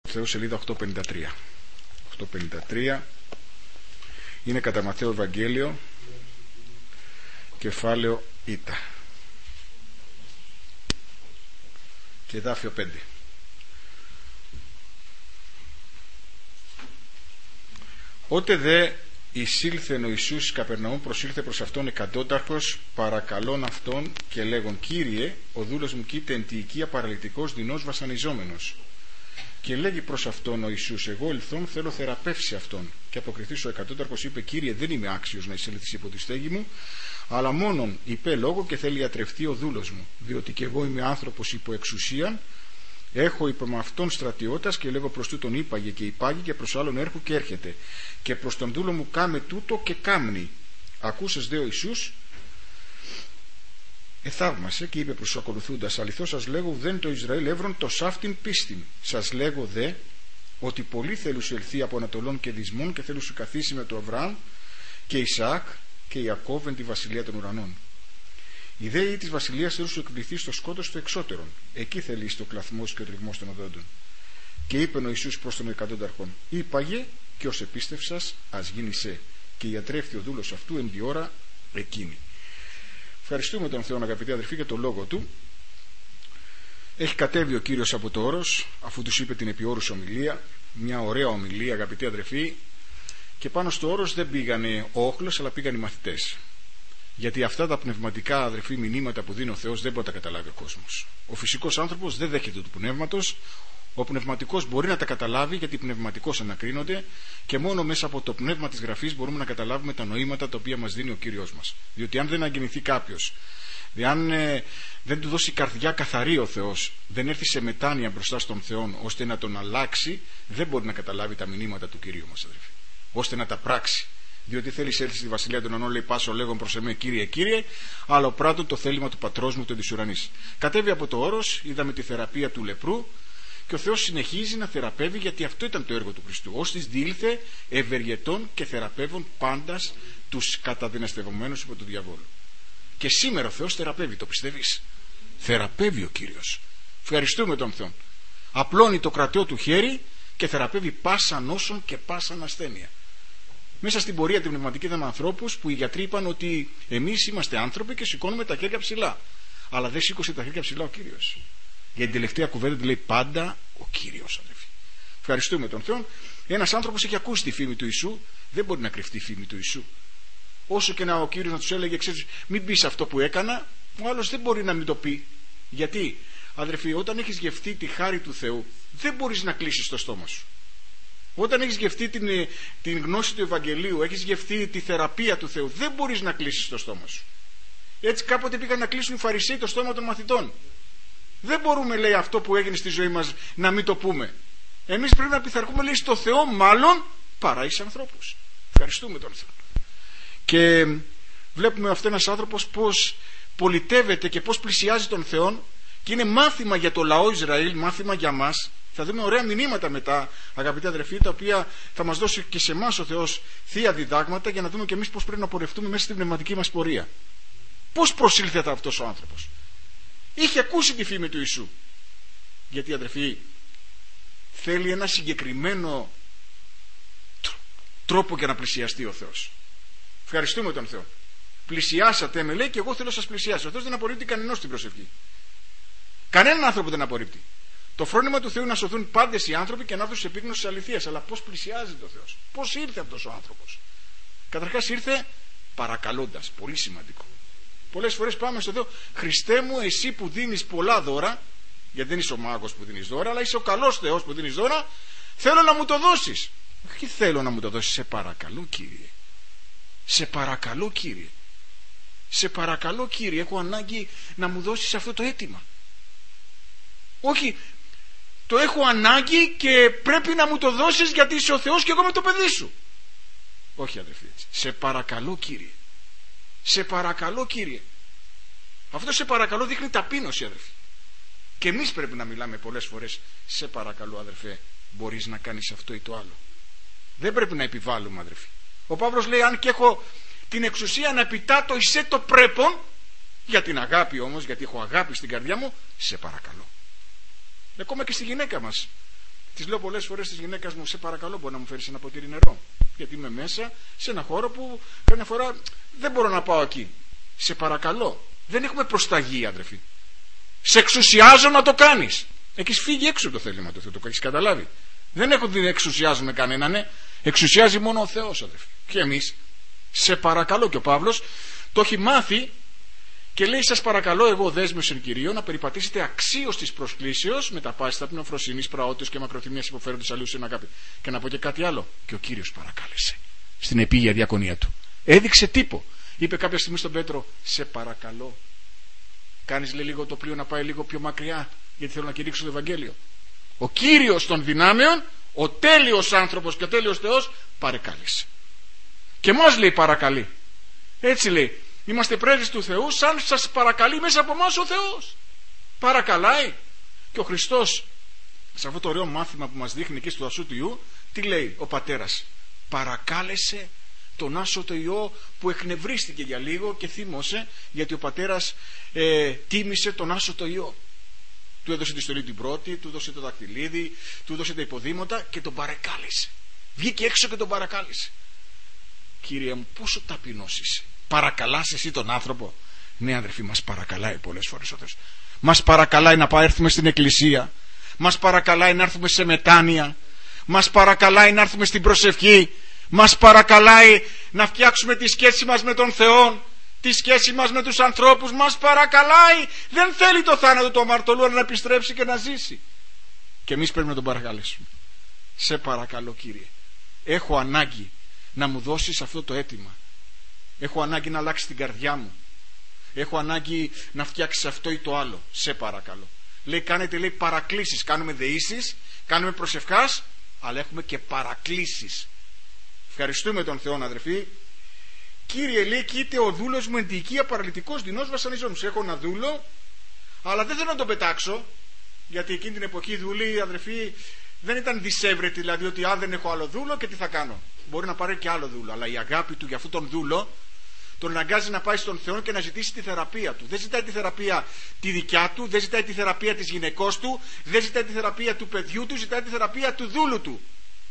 Θεού, σελίδα 853. 853 είναι κατά Ματθαίο Ευαγγέλιο, κεφάλαιο Ήτα και εδάφιο 5. Ότε δε εισήλθεν ο Ιησούς εις Καπερναούμ, προσήλθε προς αυτόν εκατόνταρχος, παρακαλών αυτόν και λέγον: Κύριε, ο δούλος μου κοίται εν τη οικία παραλυτικός, δεινός βασανιζόμενος. Και λέγει προς αυτόν ο Ιησούς: εγώ ελθόν θέλω θεραπεύσει αυτόν. Και αποκριθείς ο εκατόνταρχος είπε: Κύριε, δεν είμαι άξιος να εισέλθεις υπό τη στέγη μου, αλλά μόνον είπε λόγο και θέλει ιατρευτεί ο δούλος μου, διότι και εγώ είμαι άνθρωπος υπό εξουσίαν, έχω υπό με αυτόν στρατιώτας, και λέγω προς τούτον είπαγε και υπάγει, και προς άλλον έρχου και έρχεται, και προς τον δούλο μου κάμε τούτο και κάμνει. Ακούσες δε ο Ιησούς, εθαύμασε και είπε προς τους ακολουθούντας: αληθώς σας λέγω, ουδέν το Ισραήλ εύρον το σάφτην πίστην. Σας λέγω δε ότι πολλοί θέλουν σου ελθεί από Ανατολών και Δυσμών, και θέλουν σου καθίσει με το Αβραάμ και Ισαάκ και Ιακώβ εν τη βασιλεία των ουρανών. Οι δέοι της βασιλείας θέλουν σου εκπληθεί στο σκότος το εξώτερον. Εκεί θέλει το κλαθμός και ο τριγμός των οδόντων. Και είπε ο Ιησούς προς τον εκατόνταρχον: είπαγε, και ως επίστευσας ας γίνει σε. Και ιατρεύει ο δούλος αυτού εν τη ώρα εκείνη. Ευχαριστούμε τον Θεό, αγαπητοί αδερφοί, για το λόγο του. Έχει κατέβει ο Κύριος από το όρος, αφού τους είπε την επιόρους ομιλία, μια ωραία ομιλία, αγαπητοί αδερφοί, και πάνω στο όρος δεν πήγανε ο όχλος, αλλά πήγαν οι μαθητές. Γιατί αυτά τα πνευματικά, αδερφοί, μηνύματα που δίνει ο Θεός δεν μπορεί να τα καταλάβει ο κόσμος. Ο φυσικός άνθρωπος δεν δέχεται του πνεύματος. Ο πνευματικός μπορεί να τα καταλάβει, γιατί πνευματικώς ανακρίνονται, και μόνο μέσα από το πνεύμα της Γραφής μπορούμε να καταλάβουμε τα νοήματα τα οποία μας δίνει ο Κύριος μας. Διότι αν δεν αγγινηθεί κάποιος, αν δεν του δώσει καρδιά καθαρή ο Θεός, δεν έρθει σε μετάνοια μπροστά στον Θεό ώστε να τον αλλάξει, δεν μπορεί να καταλάβει τα μηνύματα του Κυρίου μας, αδερφοί, ώστε να τα πράξει. Διότι θέλει έλθει στη βασιλεία των ουρανών, λέει: πάσο λέγον προς εμέ, Κύριε, Κύριε, αλλά πράττω το θέλημα του πατρός μου, του της ουρανής. Κατέβει από το όρος, είδαμε τη θεραπεία του λεπρού. Και ο Θεός συνεχίζει να θεραπεύει, γιατί αυτό ήταν το έργο του Χριστού. Ως της διήλθε ευεργετών και θεραπεύων πάντας τους καταδυναστευομένους υπό του διαβόλου. Και σήμερα ο Θεός θεραπεύει, το πιστεύεις? Θεραπεύει ο Κύριος. Ευχαριστούμε τον Θεό. Απλώνει το κρατεό του χέρι και θεραπεύει πάσα νόσον και πάσα ασθένεια. Μέσα στην πορεία την πνευματική είδαμε ανθρώπους που οι γιατροί είπαν ότι εμείς είμαστε άνθρωποι και σηκώνουμε τα χέρια ψηλά. Αλλά δεν σήκωσε τα χέρια ψηλά ο Κύριος. Για την τελευταία κουβέντα του λέει πάντα ο Κύριος, αδελφοί. Ευχαριστούμε τον Θεό. Ένας άνθρωπος έχει ακούσει τη φήμη του Ιησού, δεν μπορεί να κρυφτεί η φήμη του Ιησού. Όσο και ο Κύριος να τους έλεγε: ξέρεις, μην πεις αυτό που έκανα, ο άλλος δεν μπορεί να μην το πει. Γιατί, αδελφοί, όταν έχεις γευτεί τη χάρη του Θεού, δεν μπορείς να κλείσεις το στόμα σου. Όταν έχεις γευτεί την γνώση του Ευαγγελίου, έχεις γευτεί τη θεραπεία του Θεού, δεν μπορείς να κλείσεις το στόμα σου. Έτσι κάποτε πήγαν να κλείσουν οι Φαρισαίοι το στόμα των μαθητών. Δεν μπορούμε, λέει, αυτό που έγινε στη ζωή μας να μην το πούμε. Εμείς πρέπει να πειθαρχούμε, λέει, στο Θεό μάλλον παρά εις ανθρώπους. Ευχαριστούμε τον Θεό. Και βλέπουμε αυτό ένας άνθρωπος πως πολιτεύεται και πως πλησιάζει τον Θεό, και είναι μάθημα για το λαό Ισραήλ, μάθημα για μας. Θα δούμε ωραία μηνύματα μετά, αγαπητοί αδερφοί, τα οποία θα μας δώσει και σε εμάς ο Θεός θεία διδάγματα, για να δούμε και εμείς πως πρέπει να πορευτούμε μέσα στην πνευματική μας πορεία. Πώς προσήλθε αυτός ο άνθρωπος? Είχε ακούσει τη φήμη του Ιησού. Γιατί, αδερφοί, θέλει ένα συγκεκριμένο τρόπο για να πλησιαστεί ο Θεός. Ευχαριστούμε τον Θεό. Πλησιάσατε με, λέει, και εγώ θέλω να σας πλησιάσω. Ο Θεός δεν απορρίπτει κανενός την προσευχή. Κανέναν άνθρωπο δεν απορρίπτει. Το φρόνημα του Θεού είναι να σωθούν πάντες οι άνθρωποι και να έρθουν σε επίγνωση της αληθείας. Αλλά πώς πλησιάζεται ο Θεός? Πώς ήρθε αυτός ο άνθρωπος? Καταρχάς ήρθε παρακαλώντας. Πολύ σημαντικό. Πολλές φορές πάμε στον Θεό: Χριστέ μου, εσύ που δίνεις πολλά δώρα, γιατί δεν είσαι ο μάγος που δίνεις δώρα, αλλά είσαι ο καλός Θεός που δίνεις δώρα, θέλω να μου το δώσεις. Όχι θέλω να μου το δώσεις, σε παρακαλώ, Κύριε. Σε παρακαλώ, Κύριε. Σε παρακαλώ, Κύριε, έχω ανάγκη να μου δώσεις αυτό το αίτημα. Όχι, το έχω ανάγκη και πρέπει να μου το δώσεις γιατί είσαι ο Θεός και εγώ είμαι το παιδί σου. Όχι, αδερφοί, έτσι. Σε παρακαλώ, Κύριε. Σε παρακαλώ, Κύριε. Αυτό σε παρακαλώ δείχνει ταπείνωση, αδερφοί. Και εμείς πρέπει να μιλάμε πολλές φορές: σε παρακαλώ, αδερφέ, μπορείς να κάνεις αυτό ή το άλλο. Δεν πρέπει να επιβάλλουμε, αδερφοί. Ο Παύλος λέει: αν και έχω την εξουσία να επιτάτω εισέ το πρέπον, για την αγάπη όμως, γιατί έχω αγάπη στην καρδιά μου, σε παρακαλώ. Ακόμα και στη γυναίκα μας. Της λέω πολλές φορές της γυναίκας μου, σε παρακαλώ, μπορεί να μου φέρεις ένα ποτήρι νερό? Γιατί είμαι μέσα σε ένα χώρο που καμιά φορά δεν μπορώ να πάω εκεί. Σε παρακαλώ. Δεν έχουμε προσταγή, αδερφοί. Σε εξουσιάζω να το κάνεις. Έχεις φύγει έξω το θέλημα του Θεού, το έχεις καταλάβει. Δεν έχω δει εξουσιάζουμε κανέναν, ναι. Εξουσιάζει μόνο ο Θεός, αδερφοί. Και εμείς, σε παρακαλώ. Και ο Παύλος το έχει μάθει και λέει: σας παρακαλώ, εγώ δέσμιος εν Κυρίω, να περιπατήσετε αξίως της προσκλήσεως, με τα πάση ταπεινοφροσύνης, πραότητος και μακροθυμίας υποφέροντος αλλήλους εν αγάπη. Και να πω και κάτι άλλο. Και ο Κύριος παρακάλεσε στην επίγεια διακονία του. Έδειξε τύπο. Είπε κάποια στιγμή στον Πέτρο: σε παρακαλώ, κάνεις, λέει, λίγο το πλοίο να πάει λίγο πιο μακριά, γιατί θέλω να κηρύξω το Ευαγγέλιο. Ο Κύριος των δυνάμεων, ο τέλειος άνθρωπος και ο τέλειος Θεός, παρεκάλεσε. Και μας, λέει, παρακαλεί. Έτσι λέει. Είμαστε πρέσβεις του Θεού, σαν σας παρακαλεί μέσα από εμάς ο Θεός. Παρακαλάει. Και ο Χριστός, σε αυτό το ωραίο μάθημα που μας δείχνει εκεί στο Ασού του Ιού, τι λέει ο πατέρας? Παρακάλεσε τον άσωτο Υιό που εκνευρίστηκε για λίγο και θύμωσε, γιατί ο πατέρας τίμησε τον άσωτο Υιό. Του έδωσε τη στολή την πρώτη, του έδωσε το δακτυλίδι, του έδωσε τα υποδήματα και τον παρακάλεσε. Βγήκε έξω και τον παρακάλεσε. Κύριε μου, πόσο ταπεινός είσαι. Παρακαλάς εσύ τον άνθρωπο? Ναι, αδερφοί, μας παρακαλάει πολλές φορές ο Θεός. Μας παρακαλάει να έρθουμε στην εκκλησία. Μας παρακαλάει να έρθουμε σε μετάνοια. Μας παρακαλάει να έρθουμε στην προσευχή. Μας παρακαλάει να φτιάξουμε τη σχέση μας με τον Θεό, τη σχέση μας με τους ανθρώπους. Μας παρακαλάει. Δεν θέλει το θάνατο του αμαρτωλού, αλλά να επιστρέψει και να ζήσει. Και εμείς πρέπει να τον παρακαλέσουμε. Σε παρακαλώ, Κύριε, έχω ανάγκη να μου δώσεις αυτό το αίτημα. Έχω ανάγκη να αλλάξει την καρδιά μου. Έχω ανάγκη να φτιάξεις αυτό ή το άλλο. Σε παρακαλώ. Λέει, κάνετε, λέει, παρακλήσεις. Κάνουμε δεήσεις, κάνουμε προσευχάς, αλλά έχουμε και παρακλήσεις. Ευχαριστούμε τον Θεό, αδερφοί. Κύριε, λέει, κοίται ο δούλος μου εν τη οικία παραλυτικός δεινός βασανιζόμενος. Έχω ένα δούλο, αλλά δεν θέλω να τον πετάξω, γιατί εκείνη την εποχή δούλοι, αδερφοί, δεν ήταν δισεύρετοι, δηλαδή ότι δεν έχω άλλο δούλο και τι θα κάνω. Μπορεί να πάρει και άλλο δούλο, αλλά η αγάπη του για αυτόν τον δούλο τον αναγκάζει να πάει στον Θεό και να ζητήσει τη θεραπεία του. Δεν ζητάει τη θεραπεία τη δικιά του, δεν ζητάει τη θεραπεία της γυναικός του, δεν ζητάει τη θεραπεία του παιδιού του, ζητάει τη θεραπεία του δούλου του.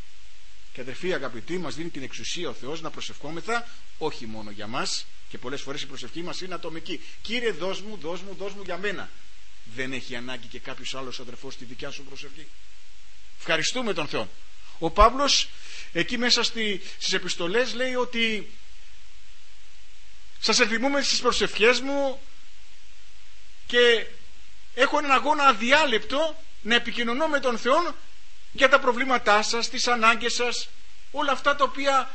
Και αδερφοί αγαπητοί, μας δίνει την εξουσία ο Θεός να προσευχόμεθα όχι μόνο για μας, και πολλές φορές η προσευχή μας είναι ατομική. Κύριε, δώσ' μου για μένα. Δεν έχει ανάγκη και κάποιος άλλος αδερφός τη δικιά σου προσευχή? Ευχαριστούμε τον Θεό. Ο Παύλος εκεί μέσα στις επιστολές λέει ότι σας ενθυμούμε στις προσευχές μου και έχω έναν αγώνα αδιάλεπτο να επικοινωνώ με τον Θεό για τα προβλήματά σας, τις ανάγκες σας, όλα αυτά τα οποία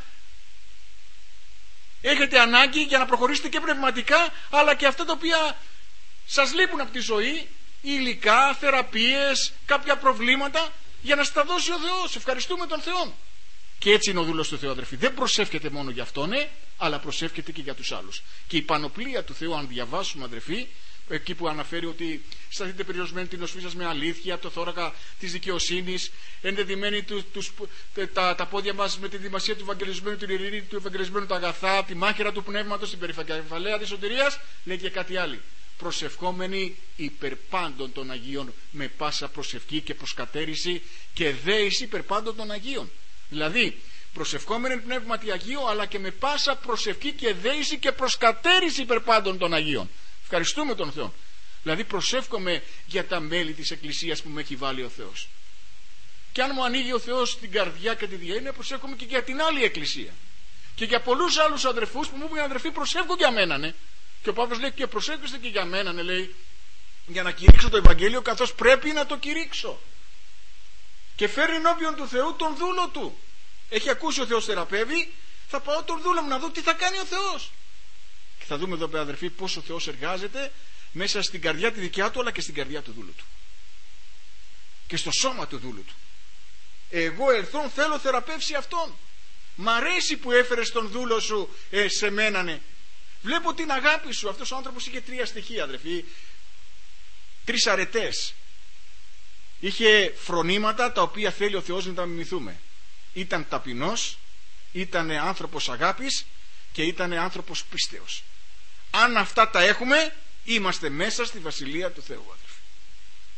έχετε ανάγκη για να προχωρήσετε και πνευματικά, αλλά και αυτά τα οποία σας λείπουν από τη ζωή, υλικά, θεραπείες, κάποια προβλήματα, για να στα δώσει ο Θεός. Ευχαριστούμε τον Θεό. Και έτσι είναι ο δούλος του Θεού, αδερφοί. Δεν προσεύχεται μόνο για αυτόν, αλλά προσεύχεται και για τους άλλους. Και η πανοπλία του Θεού, αν διαβάσουμε, αδερφοί, εκεί που αναφέρει ότι σταθείτε περιορισμένοι την οσφή σας με αλήθεια, το θώρακα της δικαιοσύνης, ενδεδειμένοι τα πόδια μας με τη δημασία του ευαγγελισμένου, την ειρήνη του ευαγγελισμένου, τα αγαθά, τη μάχαιρα του πνεύματος, την περηφαλαία της σωτηρίας, λέει και κάτι άλλο. Προσευχόμενοι υπερ πάντων των Αγίων με πάσα προσευχή και προσκατέρηση και δέηση υπερ πάντων των Αγίων. Δηλαδή προσευχόμενοι πνεύματι Αγίου, αλλά και με πάσα προσευχή και δέηση και προσκατέρηση υπερ πάντων των Αγίων. Ευχαριστούμε τον Θεό. Δηλαδή προσεύχομαι για τα μέλη της Εκκλησίας που με έχει βάλει ο Θεός. Και αν μου ανοίγει ο Θεός την καρδιά και τη διέννοια, προσεύχομαι και για την άλλη Εκκλησία. Και για πολλούς άλλους αδερφούς που μου είπαν, αδερφοί, προσεύχω για μένα, ναι. Και ο Παύλος λέει, και προσεύχεστε και για μένα, ναι, λέει, για να κηρύξω το Ευαγγέλιο καθώς πρέπει να το κηρύξω. Και φέρνει ενώπιον του Θεού τον δούλο του. Έχει ακούσει ο Θεός θεραπεύει, θα πάω τον δούλο μου να δω τι θα κάνει ο Θεός. Και θα δούμε εδώ πέρα, αδερφοί, πώς ο Θεός εργάζεται μέσα στην καρδιά τη δικιά του, αλλά και στην καρδιά του δούλου του. Και στο σώμα του δούλου του. Εγώ ελθόν θέλω θεραπεύσει αυτόν. Μ' αρέσει που έφερες τον δούλο σου σε μένα, ναι. Βλέπω την αγάπη σου. Αυτός ο άνθρωπος είχε 3 στοιχεία, αδερφοί. 3 αρετές. Είχε φρονήματα τα οποία θέλει ο Θεός να τα μιμηθούμε. Ήταν ταπεινός, ήταν άνθρωπος αγάπης και ήταν άνθρωπος πίστεως. Αν αυτά τα έχουμε, είμαστε μέσα στη Βασιλεία του Θεού, αδερφοί.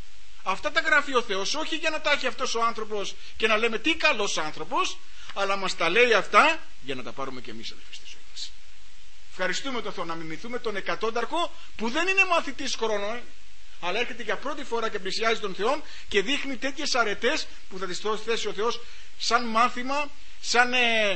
Αυτά τα γράφει ο Θεός, όχι για να τα έχει αυτός ο άνθρωπος και να λέμε τι καλός άνθρωπος, αλλά μας τα λέει αυτά για να τα πάρουμε και εμείς, αδελφοί, στη ζωή μας. Ευχαριστούμε τον Θεό, να μιμηθούμε τον εκατόνταρχο που δεν είναι μαθητής χρόνων, αλλά έρχεται για πρώτη φορά και πλησιάζει τον Θεό και δείχνει τέτοιες αρετές που θα τις θέσει ο Θεός σαν μάθημα, σαν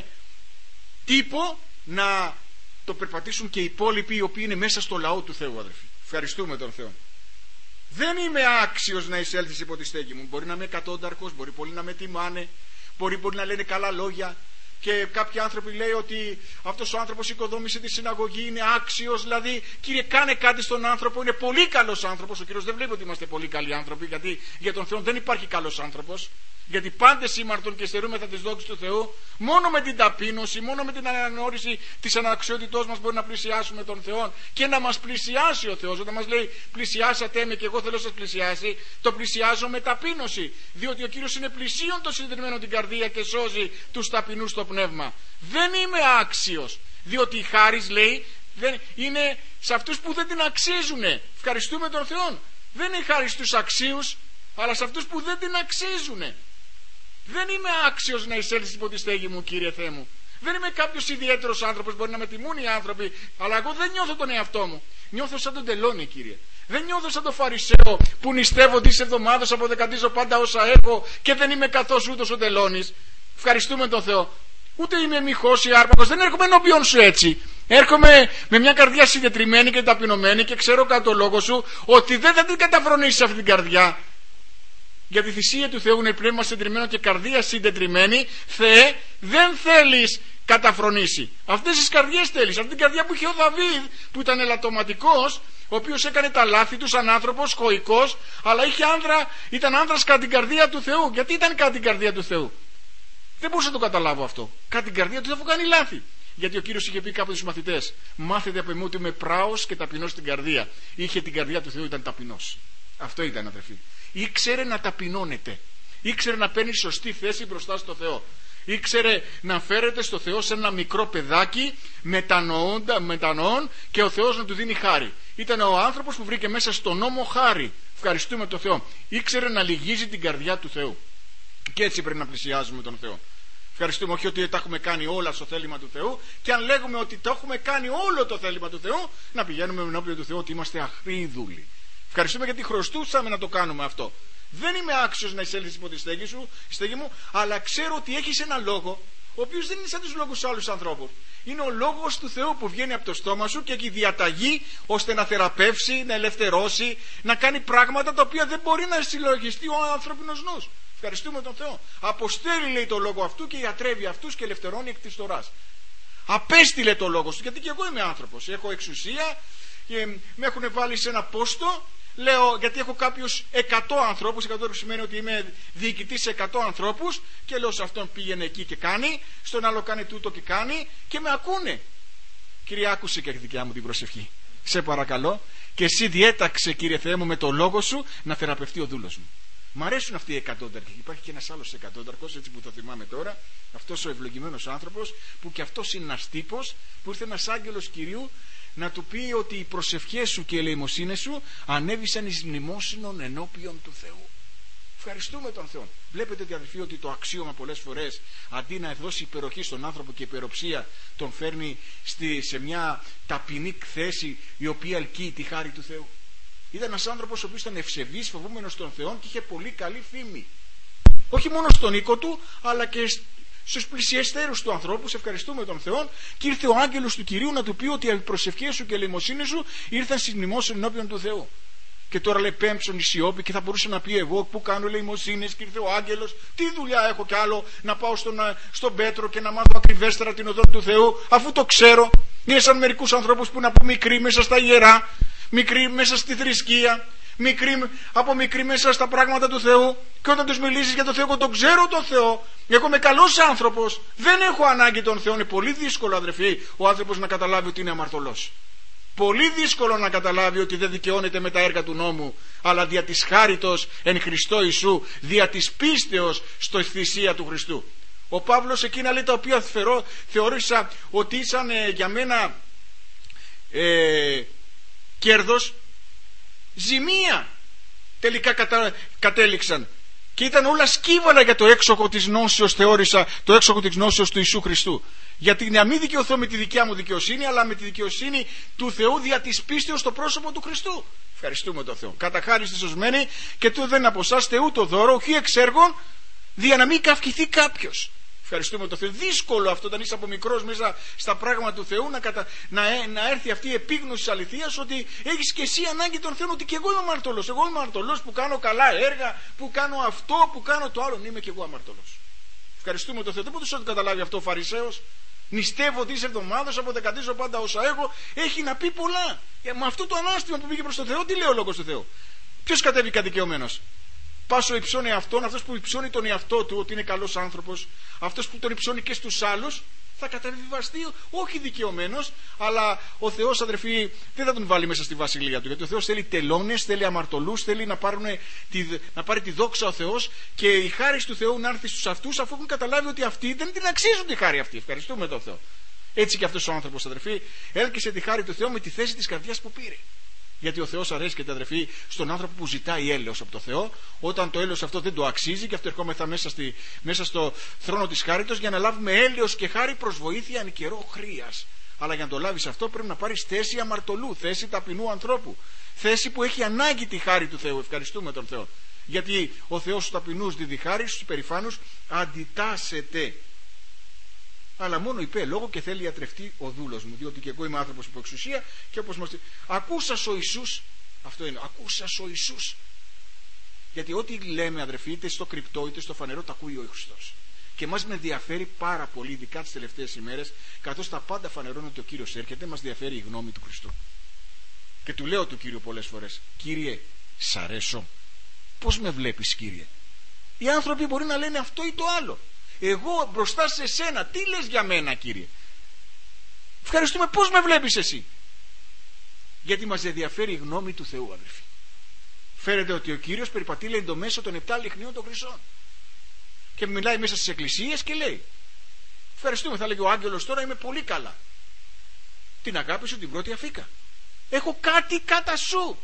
τύπο να το περπατήσουν και οι υπόλοιποι οι οποίοι είναι μέσα στο λαό του Θεού, αδελφοί. Ευχαριστούμε τον Θεό. Δεν είμαι άξιος να εισέλθεις υπό τη στέγη μου. Μπορεί να είμαι εκατόνταρχος, μπορεί πολλοί να με τιμάνε, μπορεί να λένε καλά λόγια. Και κάποιοι άνθρωποι λέει ότι αυτός ο άνθρωπος οικοδόμησε τη συναγωγή, είναι άξιος, δηλαδή Κύριε κάνε κάτι στον άνθρωπο, είναι πολύ καλός άνθρωπος. Ο Κύριος δεν βλέπει ότι είμαστε πολύ καλοί άνθρωποι, γιατί για τον Θεό δεν υπάρχει καλός άνθρωπος. Γιατί πάντες ήμαρτον και στερούμεθα τις δόξες του Θεού. Μόνο με την ταπείνωση, μόνο με την αναγνώριση της αναξιότητός μας μπορεί να πλησιάσουμε τον Θεό και να μας πλησιάσει ο Θεός. Όταν μας λέει πλησιάσατε με και εγώ θέλω να σας πλησιάσει, το πλησιάζω με ταπείνωση. Διότι ο Κύριος είναι πλησίον το συντηρημένο την καρδία και σώζει τους ταπεινούς στο πνεύμα. Δεν είμαι άξιος, διότι η χάρις λέει δεν είναι σε αυτούς που δεν την αξίζουν. Ευχαριστούμε τον Θεό. Δεν είναι η χάρις στους αξίους, αλλά σε αυτούς που δεν την αξίζουν. Δεν είμαι άξιος να εισέλθεις υπό τη στέγη μου, Κύριε Θεέ μου. Δεν είμαι κάποιος ιδιαίτερος άνθρωπος, μπορεί να με τιμούν οι άνθρωποι, αλλά εγώ δεν νιώθω τον εαυτό μου. Νιώθω σαν τον τελώνη, Κύριε. Δεν νιώθω σαν τον Φαρισαίο που νηστεύω τις εβδομάδες, αποδεκατίζω πάντα όσα έχω και δεν είμαι καθώς ούτως ο τελώνης. Ευχαριστούμε τον Θεό. Ούτε είμαι μοιχός ή άρπακος, δεν έρχομαι ενώπιον σου έτσι. Έρχομαι με μια καρδιά συντετριμμένη και ταπεινωμένη και ξέρω κατά το λόγο σου ότι δεν θα την καταφρονήσεις αυτή την καρδιά. Για τη θυσία του Θεού είναι πνεύμα συντετριμμένο και καρδία συντετριμμένη. Θεέ, δεν θέλεις καταφρονήσει. Αυτές τις καρδιές θέλεις. Αυτή την καρδιά που είχε ο Δαβίδ, που ήταν ελαττωματικός, ο οποίος έκανε τα λάθη του σαν άνθρωπος, χωικός, αλλά ήταν άνδρας κατά την καρδία του Θεού. Γιατί ήταν κατά την καρδία του Θεού? Δεν μπορούσα να το καταλάβω αυτό. Κατά την καρδία του Θεού κάνει λάθη. Γιατί ο Κύριος είχε πει κάποτε στους μαθητές: μάθετε από εμού ότι είμαι πράος και ταπεινός στην καρδία. Είχε την καρδιά του Θεού, ήταν ταπεινός. Αυτό ήταν, αδερφοί. Ήξερε να ταπεινώνεται. Ήξερε να παίρνει σωστή θέση μπροστά στο Θεό. Ήξερε να φέρεται στο Θεό σε ένα μικρό παιδάκι μετανοών και ο Θεός να του δίνει χάρη. Ήταν ο άνθρωπος που βρήκε μέσα στον νόμο χάρη. Ευχαριστούμε τον Θεό. Ήξερε να λυγίζει την καρδιά του Θεού. Και έτσι πρέπει να πλησιάζουμε τον Θεό. Ευχαριστούμε, όχι ότι τα έχουμε κάνει όλα στο θέλημα του Θεού, και αν λέγουμε ότι το έχουμε κάνει όλο το θέλημα του Θεού, να πηγαίνουμε ενώπιον του Θεού ότι είμαστε αχρίδουλοι. Ευχαριστούμε γιατί χρωστούσαμε να το κάνουμε αυτό. Δεν είμαι άξιος να εισέλθεις υπό τη στέγη μου, αλλά ξέρω ότι έχεις ένα λόγο, ο οποίος δεν είναι σαν τους λόγους άλλους ανθρώπους. Είναι ο λόγος του Θεού που βγαίνει από το στόμα σου και έχει διαταγή ώστε να θεραπεύσει, να ελευθερώσει, να κάνει πράγματα τα οποία δεν μπορεί να συλλογιστεί ο ανθρώπινος νους. Ευχαριστούμε τον Θεό. Αποστέλει, λέει, το λόγο αυτού και ιατρεύει αυτούς και ελευθερώνει εκ της τοράς. Απέστειλε το λόγο σου, γιατί και εγώ είμαι άνθρωπος. Έχω εξουσία και με έχουν βάλει σε ένα πόστο. Λέω, γιατί έχω κάποιους 100 ανθρώπους, 100 σημαίνει ότι είμαι διοικητής σε 100 ανθρώπους, και λέω σε αυτόν πήγαινε εκεί και κάνει, στον άλλο κάνει τούτο και κάνει, και με ακούνε. Κύριε, άκουσε και δικιά μου την προσευχή. Σε παρακαλώ, και εσύ διέταξε, Κύριε Θεέ μου, με το λόγο σου να θεραπευτεί ο δούλος μου. Μ' αρέσουν αυτοί οι εκατόνταρχοι. Υπάρχει και ένας άλλος εκατόνταρχος, έτσι που το θυμάμαι τώρα, αυτός ο ευλογημένος άνθρωπος, που και αυτός είναι ένας τύπος, που ήρθε ένας άγγελος Κυρίου να του πει ότι οι προσευχές σου και οι ελεημοσύνες σου ανέβησαν εις μνημόσυνον ενώπιον του Θεού. Ευχαριστούμε τον Θεό. Βλέπετε, αδελφοί, ότι το αξίωμα πολλές φορές αντί να δώσει υπεροχή στον άνθρωπο και υπεροψία, τον φέρνει σε μια ταπεινή θέση η οποία ελκύει τη χάρη του Θεού. Ήταν ένας άνθρωπος ο οποίος ήταν ευσεβής, φοβούμενος των Θεών και είχε πολύ καλή φήμη. Όχι μόνο στον οίκο του, αλλά και στους πλησιέστερους του ανθρώπους. Ευχαριστούμε τον Θεό. Και ήρθε ο άγγελος του Κυρίου να του πει ότι οι προσευχές σου και η ελεημοσύνη σου ήρθαν στις μνημόσυνον ενώπιον του Θεού. Και τώρα λέει πέμψον η σιώπη, και θα μπορούσε να πει εγώ που κάνω ελεημοσύνες, και ήρθε ο άγγελος. Τι δουλειά έχω κι άλλο να πάω στον Πέτρο και να μάθω ακριβέστερα την οδό του Θεού, αφού το ξέρω. Είναι σαν μερικούς ανθρώπους που είναι από μικροί μέσα στα ιερά, μικροί μέσα στη θρησκεία, από μικροί μέσα στα πράγματα του Θεού, και όταν τους μιλήσεις για τον Θεό, εγώ τον ξέρω τον Θεό, εγώ είμαι καλός άνθρωπος, δεν έχω ανάγκη τον Θεό. Είναι πολύ δύσκολο, αδερφοί, ο άνθρωπος να καταλάβει ότι είναι αμαρτωλός. Πολύ δύσκολο να καταλάβει ότι δεν δικαιώνεται με τα έργα του νόμου, αλλά δια της χάριτος εν Χριστώ Ιησού, δια της πίστεως στο θυσία του Χριστού. Ο Παύλος εκείνα λέει τα οποία θεώρησα ότι ήσαν για μένα κέρδος, ζημία. τελικά κατέληξαν. Και ήταν όλα σκύβαλα για το έξοχο της γνώσεως, θεώρησα, το έξοχο της γνώσεως του Ιησού Χριστού. Γιατί να μην δικαιωθώ με τη δικιά μου δικαιοσύνη, αλλά με τη δικαιοσύνη του Θεού δια της πίστεως στο πρόσωπο του Χριστού. Ευχαριστούμε τον Θεό. Κατά χάρη στη σωσμένη, και τούτο δεν είναι από εσάς Θεού το δώρο, οχι εξ έργων, δια να μην καυχηθεί κάποιος. Ευχαριστούμε τον Θεό. Δύσκολο αυτό όταν είσαι από μικρός μέσα στα πράγματα του Θεού να έρθει αυτή η επίγνωση της αληθείας ότι έχεις και εσύ ανάγκη τον Θεό, ότι και εγώ είμαι αμαρτωλός. Εγώ είμαι αμαρτωλός που κάνω καλά έργα, που κάνω αυτό, που κάνω το άλλο. Είμαι και εγώ αμαρτωλός. Ευχαριστούμε τον Θεό. Δεν μπορούσε να το καταλάβει αυτό ο Φαρισαίος. Νηστεύω τις εβδομάδες, αποδεκατίζω πάντα όσα έχω. Έχει να πει πολλά. Με αυτό το ανάστημα που πήγε προς τον Θεό, τι λέει ο λόγος του Θεού? Ποιος κατέβηκα δικαιωμένος? Πάσο υψώνει αυτόν, αυτός που υψώνει τον εαυτό του ότι είναι καλός άνθρωπος, αυτός που τον υψώνει και στους άλλους, θα καταβιβαστεί, όχι δικαιωμένος, αλλά ο Θεός, αδερφοί, δεν θα τον βάλει μέσα στη βασιλεία του. Γιατί ο Θεός θέλει τελώνες, θέλει αμαρτωλούς, θέλει να πάρει τη δόξα ο Θεός και η χάρις του Θεού να έρθει στους αυτούς, αφού έχουν καταλάβει ότι αυτοί δεν την αξίζουν τη χάρη αυτή. Ευχαριστούμε τον Θεό. Έτσι και αυτός ο άνθρωπος, αδερφοί, έλκυσε τη χάρη του Θεού με τη θέση της καρδιάς που πήρε. Γιατί ο Θεός αρέσκεται, αδερφοί, στον άνθρωπο που ζητάει έλεος από το Θεό, όταν το έλεος αυτό δεν το αξίζει, και αυτό ερχόμεθα μέσα στο θρόνο της χάριτος για να λάβουμε έλεος και χάρη προς βοήθεια εν καιρό χρείας. Αλλά για να το λάβεις αυτό πρέπει να πάρεις θέση αμαρτωλού, θέση ταπεινού ανθρώπου, θέση που έχει ανάγκη τη χάρη του Θεού. Ευχαριστούμε τον Θεό. Γιατί ο Θεός στους ταπεινούς δίδει χάρη, στους περηφάνους αντιτάσσεται. Αλλά μόνο υπέ λόγο και θέλει ιατρευτεί ο δούλος μου, διότι και εγώ είμαι άνθρωπος υπό εξουσία και όπως μας... Ακούσας ο Ιησούς, αυτό είναι, ακούσας ο Ιησούς. Γιατί ό,τι λέμε, αδερφοί, είτε στο κρυπτό είτε στο φανερό, το ακούει ο Χριστός. Και μας με ενδιαφέρει πάρα πολύ, ειδικά τις τελευταίες ημέρες, καθώς τα πάντα φανερώνουν ότι ο Κύριος έρχεται, μας ενδιαφέρει η γνώμη του Χριστού. Και του λέω του Κύριου πολλές φορές: Κύριε, σ' αρέσω? Πώς με βλέπεις, Κύριε? Οι άνθρωποι μπορεί να λένε αυτό ή το άλλο. Εγώ μπροστά σε σένα, τι λες για μένα, Κύριε? Ευχαριστούμε, πώς με βλέπεις εσύ? Γιατί μας ενδιαφέρει η γνώμη του Θεού, αδερφοί. Φαίνεται ότι ο Κύριος περιπατεί, λέει, το μέσο των 7 λιχνίων των χρυσών. Και μιλάει μέσα στις εκκλησίες και λέει: ευχαριστούμε, θα λέγει ο άγγελος τώρα, είμαι πολύ καλά. Την αγάπη σου την πρώτη αφήκα. Έχω κάτι κατά σου.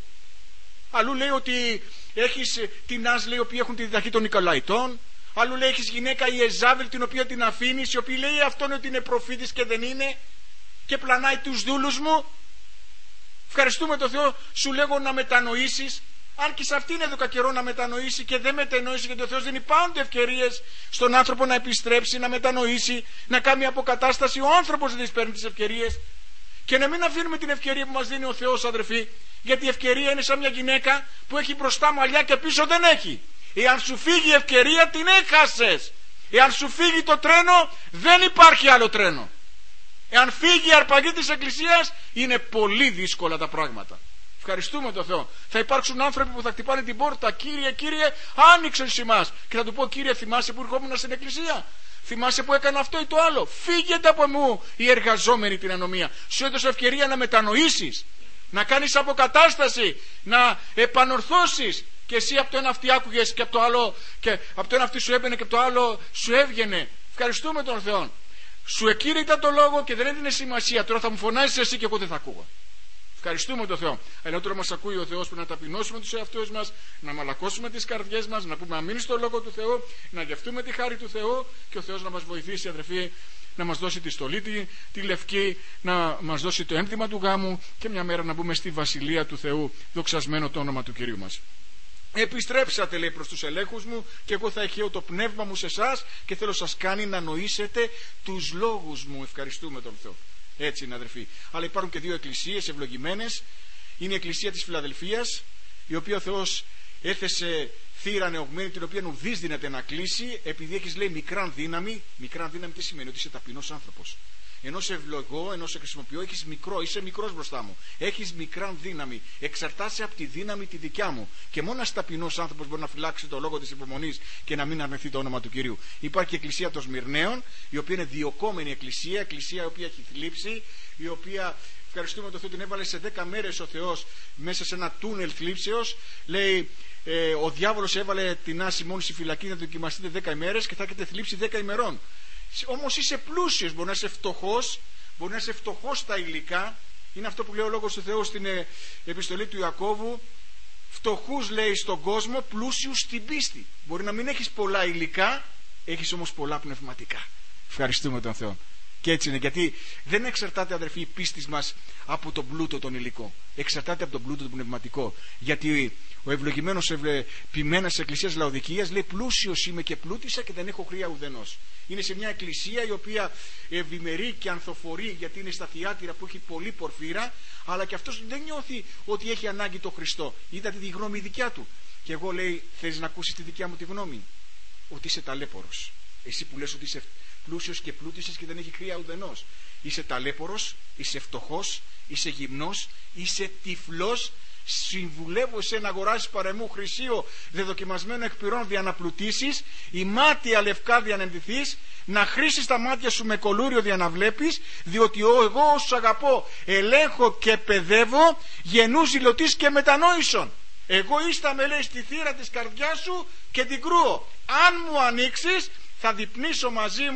Αλλού λέει ότι έχεις την Άς, λέει, οι οποίοι έχουν τη διδαχή των Νικολαϊτών. Αλλού λέει έχεις γυναίκα η Εζάβελ, την οποία την αφήνεις, η οποία λέει αυτόν ότι είναι προφήτης και δεν είναι, και πλανάει τους δούλους μου. Ευχαριστούμε τον Θεό, σου λέγω να μετανοήσεις. Αν και σε αυτήν εδώ καιρό να μετανοήσει και δεν μετανοήσει, γιατί ο Θεός δίνει πάντοτε ευκαιρίες στον άνθρωπο να επιστρέψει, να μετανοήσει, να κάνει αποκατάσταση. Ο άνθρωπος δεν τις παίρνει τις ευκαιρίες. Και να μην αφήνουμε την ευκαιρία που μας δίνει ο Θεός, αδερφοί, γιατί η ευκαιρία είναι σαν μια γυναίκα που έχει μπροστά μαλλιά και πίσω δεν έχει. Εάν σου φύγει η ευκαιρία, την έχασες. Εάν σου φύγει το τρένο, δεν υπάρχει άλλο τρένο. Εάν φύγει η αρπαγή της Εκκλησίας, είναι πολύ δύσκολα τα πράγματα. Ευχαριστούμε τον Θεό. Θα υπάρξουν άνθρωποι που θα χτυπάνε την πόρτα: Κύριε, Κύριε, άνοιξε σε εμάς. Και θα του πω: Κύριε, θυμάσαι που ερχόμουν στην Εκκλησία? Θυμάσαι που έκανα αυτό ή το άλλο? Φύγετε από μου, οι εργαζόμενοι την ανομία. Σου έδωσα ευκαιρία να μετανοήσεις, να κάνεις αποκατάσταση, να επανορθώσεις. Και εσύ από το ένα αυτή άκουγες και από το άλλο, και από το ένα αυτή σου έμπαινε και από το άλλο σου έβγαινε. Ευχαριστούμε τον Θεό. Σου εκήρυτα το λόγο και δεν έδινε σημασία. Τώρα θα μου φωνάζεις εσύ και εγώ δεν θα ακούω. Ευχαριστούμε τον Θεό. Ενώ τώρα μας ακούει ο Θεός, που να ταπεινώσουμε τους εαυτούς μας, να μαλακώσουμε τις καρδιές μας, να πούμε αμήν στο λόγο του Θεού, να γευτούμε τη χάρη του Θεού και ο Θεός να μας βοηθήσει, αδερφοί, να μας δώσει τη στολή τη λευκή, να μας δώσει το ένθιμα του γάμου και μια μέρα να μπούμε στη βασιλεία του Θεού, δοξασμένο το όνομα του Κυρίου μας. Επιστρέψατε, λέει, προς τους ελέγχους μου και εγώ θα εχείω το πνεύμα μου σε εσάς και θέλω σας κάνει να νοήσετε τους λόγους μου. Ευχαριστούμε τον Θεό. Έτσι είναι, αδερφοί. Αλλά υπάρχουν και δύο εκκλησίες ευλογημένες. Είναι η εκκλησία της Φιλαδελφίας, η οποία ο Θεός έθεσε θύρα νεωγμένη, την οποία ουδής δύναται να κλείσει, επειδή έχεις, λέει, μικράν δύναμη. Μικράν δύναμη τι σημαίνει? Ότι είσαι ταπεινός άνθρωπος. Ενώ σε ευλογώ, ενώ σε χρησιμοποιώ, έχεις μικρό, είσαι μικρός μπροστά μου. Έχεις μικράν δύναμη. Εξαρτάσαι από τη δύναμη τη δικιά μου. Και μόνο ένας ταπεινός άνθρωπος μπορεί να φυλάξει το λόγο της υπομονής και να μην αρνηθεί το όνομα του Κυρίου. Υπάρχει η εκκλησία των Σμυρναίων, η οποία είναι διοκόμενη εκκλησία, η οποία έχει θλίψει, η οποία, ευχαριστούμε τον Θεό, την έβαλε σε 10 μέρες ο Θεός μέσα σε ένα τούνελ θλίψεως. Λέει, ο διάβολος έβαλε την Άση μόνο στη φυλακή να δοκιμαστείτε 10 ημέρες και θα έχετε θλίψει 10 ημερών. Όμως είσαι πλούσιος, μπορεί να είσαι φτωχός, μπορεί να είσαι φτωχός στα υλικά. Είναι αυτό που λέει ο λόγος του Θεού στην επιστολή του Ιακώβου: φτωχούς, λέει, στον κόσμο, πλούσιους στην πίστη. Μπορεί να μην έχεις πολλά υλικά, έχεις όμως πολλά πνευματικά. Ευχαριστούμε τον Θεό. Και έτσι είναι, γιατί δεν εξαρτάται, αδερφοί, η πίστη μας από τον πλούτο τον υλικό. Εξαρτάται από τον πλούτο τον πνευματικό. Γιατί ο ευλογημένος ποιμένας της Εκκλησίας Λαοδικίας λέει: πλούσιος είμαι και πλούτησα και δεν έχω χρία ουδενός. Είναι σε μια εκκλησία η οποία ευημερεί και ανθοφορεί, γιατί είναι στα θιάτυρα που έχει πολύ πορφύρα, αλλά και αυτός δεν νιώθει ότι έχει ανάγκη το Χριστό. Είδατε τη γνώμη δικιά του. Και εγώ, λέει, θέλεις να ακούσεις τη δικιά μου τη γνώμη? Ότι είσαι ταλέπορος. Εσύ που λες ότι είσαι πλούσιος και πλούτησες και δεν έχει χρία ουδενός. Είσαι ταλέπορος, είσαι φτωχός, είσαι γυμνός, είσαι τυφλός. Συμβουλεύω εσένα να αγοράσεις παραιμού χρυσίο δεδοκιμασμένο εκ πυρών δια να πλουτίσεις, η μάτια λευκά δια να ενδυθείς, να χρήσεις τα μάτια σου με κολούριο δια να βλέπεις, διότι εγώ όσους αγαπώ ελέγχω και παιδεύω, γενούς ζηλωτής και μετανόησον. Εγώ ίσταμαι, λέει, στη θύρα της καρδιάς σου και την κρούω. Αν μου ανοίξεις, θα διπνήσω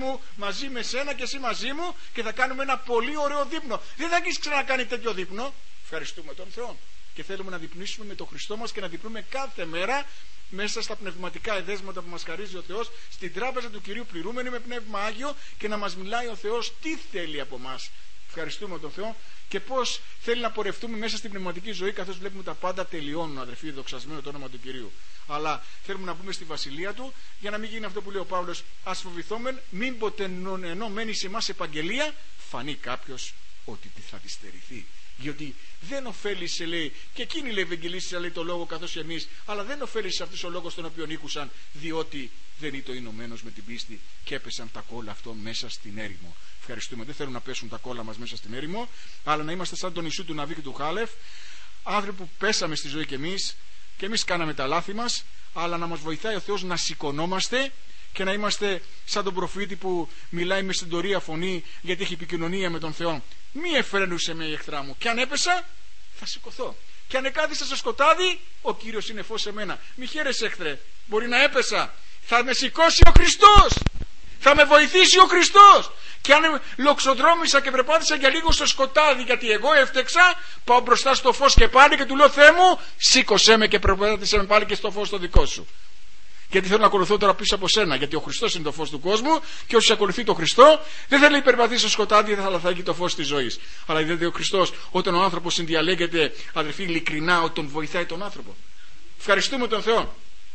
μαζί με σένα και εσύ μαζί μου, και θα κάνουμε ένα πολύ ωραίο δείπνο. Δεν θα έχεις ξανακάνει τέτοιο δείπνο. Ευχαριστούμε τον Θεό. Και θέλουμε να διπνήσουμε με τον Χριστό μας και να διπνούμε κάθε μέρα μέσα στα πνευματικά εδέσματα που μας χαρίζει ο Θεός, στην τράπεζα του Κυρίου πληρούμενοι με Πνεύμα Άγιο, και να μας μιλάει ο Θεός τι θέλει από μας. Ευχαριστούμε τον Θεό. Και πώς θέλει να πορευτούμε μέσα στην πνευματική ζωή, καθώς βλέπουμε τα πάντα τελειώνουν, αδερφοί, δοξασμένο το όνομα του Κυρίου. Αλλά θέλουμε να μπούμε στη βασιλεία του, για να μην γίνει αυτό που λέει ο Παύλος: ας φοβηθόμεν, μην ποτέ ενώ μένει σε εμάς επαγγελία, φανεί κάποιος ότι θα τη στερηθεί. Διότι δεν ωφέλησε, λέει, και εκείνοι, λέει, ευαγγελίστησαν, λέει, το λόγο καθώς εμείς, αλλά δεν ωφέλησε αυτός ο λόγος τον οποίο ήκουσαν, διότι δεν ήταν ενωμένος με την πίστη και έπεσαν τα κόλλα αυτό μέσα στην έρημο. Ευχαριστούμε. Δεν θέλουν να πέσουν τα κόλλα μας μέσα στην έρημο, αλλά να είμαστε σαν τον Ιησού του Ναβί και του Χάλεφ, άνθρωποι που πέσαμε στη ζωή και εμείς κάναμε τα λάθη μας, αλλά να μας βοηθάει ο Θεός να σηκωνόμαστε και να είμαστε σαν τον προφήτη που μιλάει με στεντορία φωνή, γιατί έχει επικοινωνία με τον Θεό. Μη εφραίνουσε με η εχθρά μου, και αν έπεσα θα σηκωθώ, και αν εκάθισα στο σκοτάδι, ο Κύριος είναι φως σε μένα. Μη χαίρεσαι, εχθρέ, μπορεί να έπεσα, θα με σηκώσει ο Χριστός, θα με βοηθήσει ο Χριστός. Και αν λοξοδρόμησα και περπάτησα για λίγο στο σκοτάδι, γιατί εγώ έφτεξα, πάω μπροστά στο φως και πάλι και του λέω: Θεέ μου, σήκωσέ με και περπάτησε με πάλι και στο φως το δικό σου. Γιατί θέλω να ακολουθώ τώρα πίσω από σένα, γιατί ο Χριστός είναι το φως του κόσμου, και όσοι ακολουθεί τον Χριστό δεν θέλει να περπατήσει στο σκοτάδι, αλλά θα έχει το φως της ζωής. Αλλά είδατε, ο Χριστός, όταν ο άνθρωπος συνδιαλέγεται, αδερφοί, ειλικρινά, ότι τον βοηθάει τον άνθρωπο. Ευχαριστούμε τον Θεό.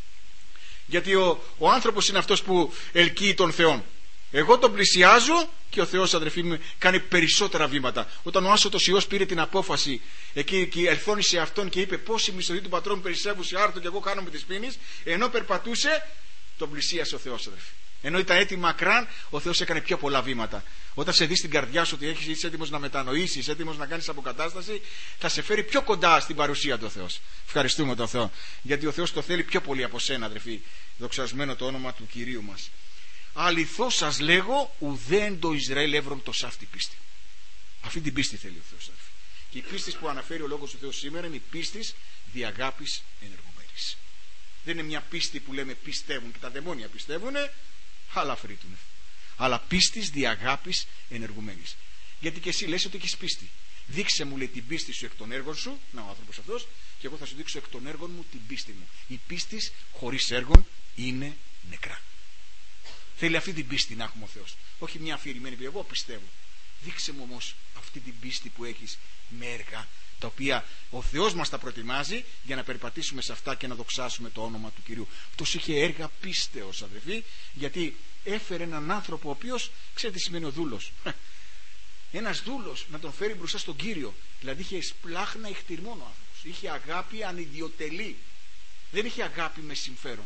Γιατί ο άνθρωπος είναι αυτός που ελκύει τον Θεό. Εγώ τον πλησιάζω και ο Θεός, αδερφοί μου, κάνει περισσότερα βήματα. Όταν ο άσωτος Υιός πήρε την απόφαση, εκεί και ελθόνησε αυτόν και είπε: πόσοι μισθωτοί του πατρών μου περισσεύουν σε άρτο και εγώ χάνομαι της πίνης, ενώ περπατούσε, τον πλησίασε ο Θεός, αδερφοί. Ενώ ήταν έτοιμη μακράν, ο Θεός έκανε πιο πολλά βήματα. Όταν σε δει στην καρδιά σου ότι είσαι έτοιμος να μετανοήσεις, έτοιμος να κάνεις αποκατάσταση, θα σε φέρει πιο κοντά στην παρουσία του ο Θεός. Ευχαριστούμε τον Θεό. Γιατί ο Θεός το θέλει πιο πολύ από σένα, αδερφοί. Δοξασμένο το όνομα του Κυρίου μας. Αληθώς σας λέγω, ουδέν το Ισραήλ εύρον το σάφτη πίστη. Αυτή την πίστη θέλει ο Θεός, αδερφοί. Και η πίστη που αναφέρει ο λόγος του Θεού σήμερα είναι η πίστη δι' αγάπης ενεργουμένης. Δεν είναι μια πίστη που λέμε πιστεύουν, και τα δαιμόνια πιστεύουν, αλλά φρύτουνε. Αλλά πίστη δι' αγάπης ενεργουμένης. Γιατί και εσύ λες ότι έχεις πίστη. Δείξε μου, λέει, την πίστη σου εκ των έργων σου, να ο άνθρωπος αυτός, και εγώ θα σου δείξω εκ των έργων μου την πίστη μου. Η πίστη χωρίς έργων είναι νεκρά. Θέλει αυτή την πίστη να έχουμε ο Θεός. Όχι μια αφηρημένη πίστη. Εγώ πιστεύω. Δείξε μου όμως αυτή την πίστη που έχεις με έργα, τα οποία ο Θεός μας τα προετοιμάζει για να περπατήσουμε σε αυτά και να δοξάσουμε το όνομα του Κυρίου. Αυτός είχε έργα πίστεως, αδερφοί, γιατί έφερε έναν άνθρωπο ο οποίος, ξέρετε τι σημαίνει ο δούλος. Ένας δούλος να τον φέρει μπροστά στον Κύριο. Δηλαδή είχε σπλάχνα ηχτηρμόν ο άνθρωπος. Είχε αγάπη ανιδιοτελή. Δεν είχε αγάπη με συμφέρον.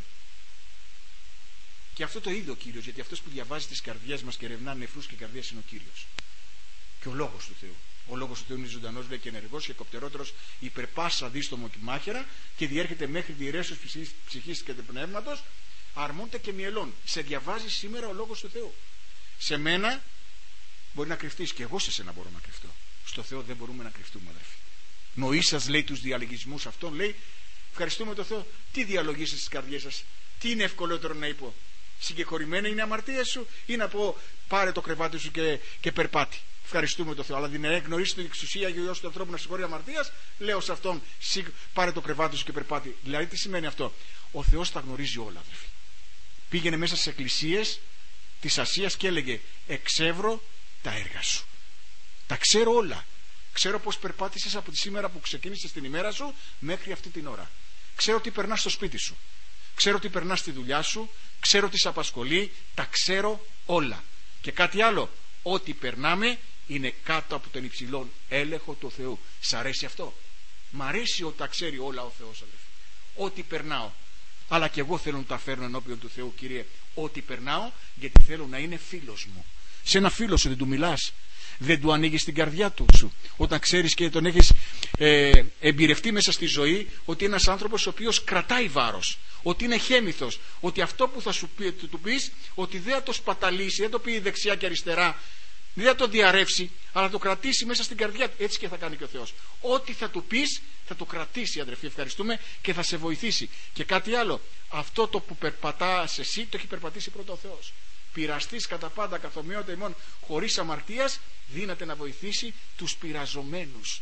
Και αυτό το είδε ο Κύριος, γιατί αυτός που διαβάζει τις καρδιές μας και ερευνά νεφρούς και καρδιές είναι ο Κύριος. Και ο Λόγος του Θεού. Ο Λόγος του Θεού είναι ζωντανός, λέει, και ενεργός και κοπτερότερος υπερπάσα δίστομο και μάχαιρα, και διέρχεται μέχρι τη διαιρέσεως ψυχής και πνεύματος, αρμόνται και μυελών. Σε διαβάζει σήμερα ο Λόγος του Θεού. Σε μένα μπορεί να κρυφτείς, και εγώ σε σένα μπορώ να κρυφτώ. Στο Θεό δεν μπορούμε να κρυφτούμε, αδερφοί. Νοήσας, λέει, τους διαλογισμούς αυτών, λέει, ευχαριστούμε τον Θεό. Τι διαλογίσες στις καρδιές σας? Τι είναι ευκολότερο να είπω? Συγκεκριμένα είναι αμαρτία σου, ή να πω πάρε το κρεβάτι σου και περπάτη? Ευχαριστούμε τον Θεό. Αλλά δεν γνωρίζει την εξουσία και ο Υιός του ανθρώπου να συγχωρεί αμαρτίας. Λέω σε αυτόν, πάρε το κρεβάτι σου και περπάτη. Δηλαδή, τι σημαίνει αυτό? Ο Θεός τα γνωρίζει όλα, αδερφοί. Πήγαινε μέσα στις εκκλησίες της Ασίας και έλεγε: εξεύρω τα έργα σου. Τα ξέρω όλα. Ξέρω πώς περπάτησες από τη σήμερα που ξεκίνησες την ημέρα σου μέχρι αυτή την ώρα. Ξέρω τι περνάς στο σπίτι σου. Ξέρω τι περνάς στη δουλειά σου. Ξέρω τι σε απασχολεί. Τα ξέρω όλα. Και κάτι άλλο. Ό,τι περνάμε είναι κάτω από τον υψηλόν έλεγχο του Θεού. Σ' αρέσει αυτό? Μ' αρέσει ότι τα ξέρει όλα ο Θεός, αδελφοί. Ό,τι περνάω. Αλλά και εγώ θέλω να τα φέρνω ενώπιον του Θεού, Κύριε. Ό,τι περνάω, γιατί θέλω να είναι φίλος μου. Σε ένα φίλο σου δεν του μιλάς? Δεν του ανοίγεις την καρδιά του σου? Όταν ξέρεις και τον έχεις εμπειρευτεί μέσα στη ζωή ότι είναι ένας άνθρωπος ο οποίος κρατάει βάρος, ότι είναι χέμηθος, ότι αυτό που θα του πεις ότι δεν θα το σπαταλήσει, δεν το πει δεξιά και αριστερά, δεν θα το διαρρεύσει, αλλά θα το κρατήσει μέσα στην καρδιά του. Έτσι και θα κάνει και ο Θεός. Ό,τι θα του πεις θα το κρατήσει, αδερφοί, ευχαριστούμε, και θα σε βοηθήσει. Και κάτι άλλο, αυτό το που περπατάς εσύ το έχει περπατήσει πρώτα ο Θεός. Πειραστείς κατά πάντα καθομοιότητα ημών χωρίς αμαρτίας, δύναται να βοηθήσει τους πειραζομένους.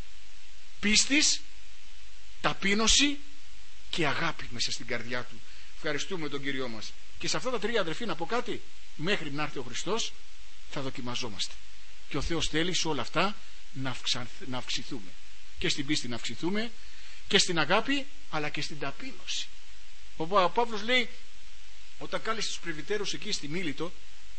Πίστης, ταπείνωση και αγάπη μέσα στην καρδιά του. Ευχαριστούμε τον Κύριό μας. Και σε αυτά τα τρία, αδερφοί, να πω κάτι: μέχρι να έρθει ο Χριστός θα δοκιμαζόμαστε. Και ο Θεός θέλει σε όλα αυτά να αυξηθούμε. Και στην πίστη να αυξηθούμε, και στην αγάπη, αλλά και στην ταπείνωση. Ο Παύλος λέει, όταν κάλεσε τους πρεσβυτέρους εκεί στη Μίλητο,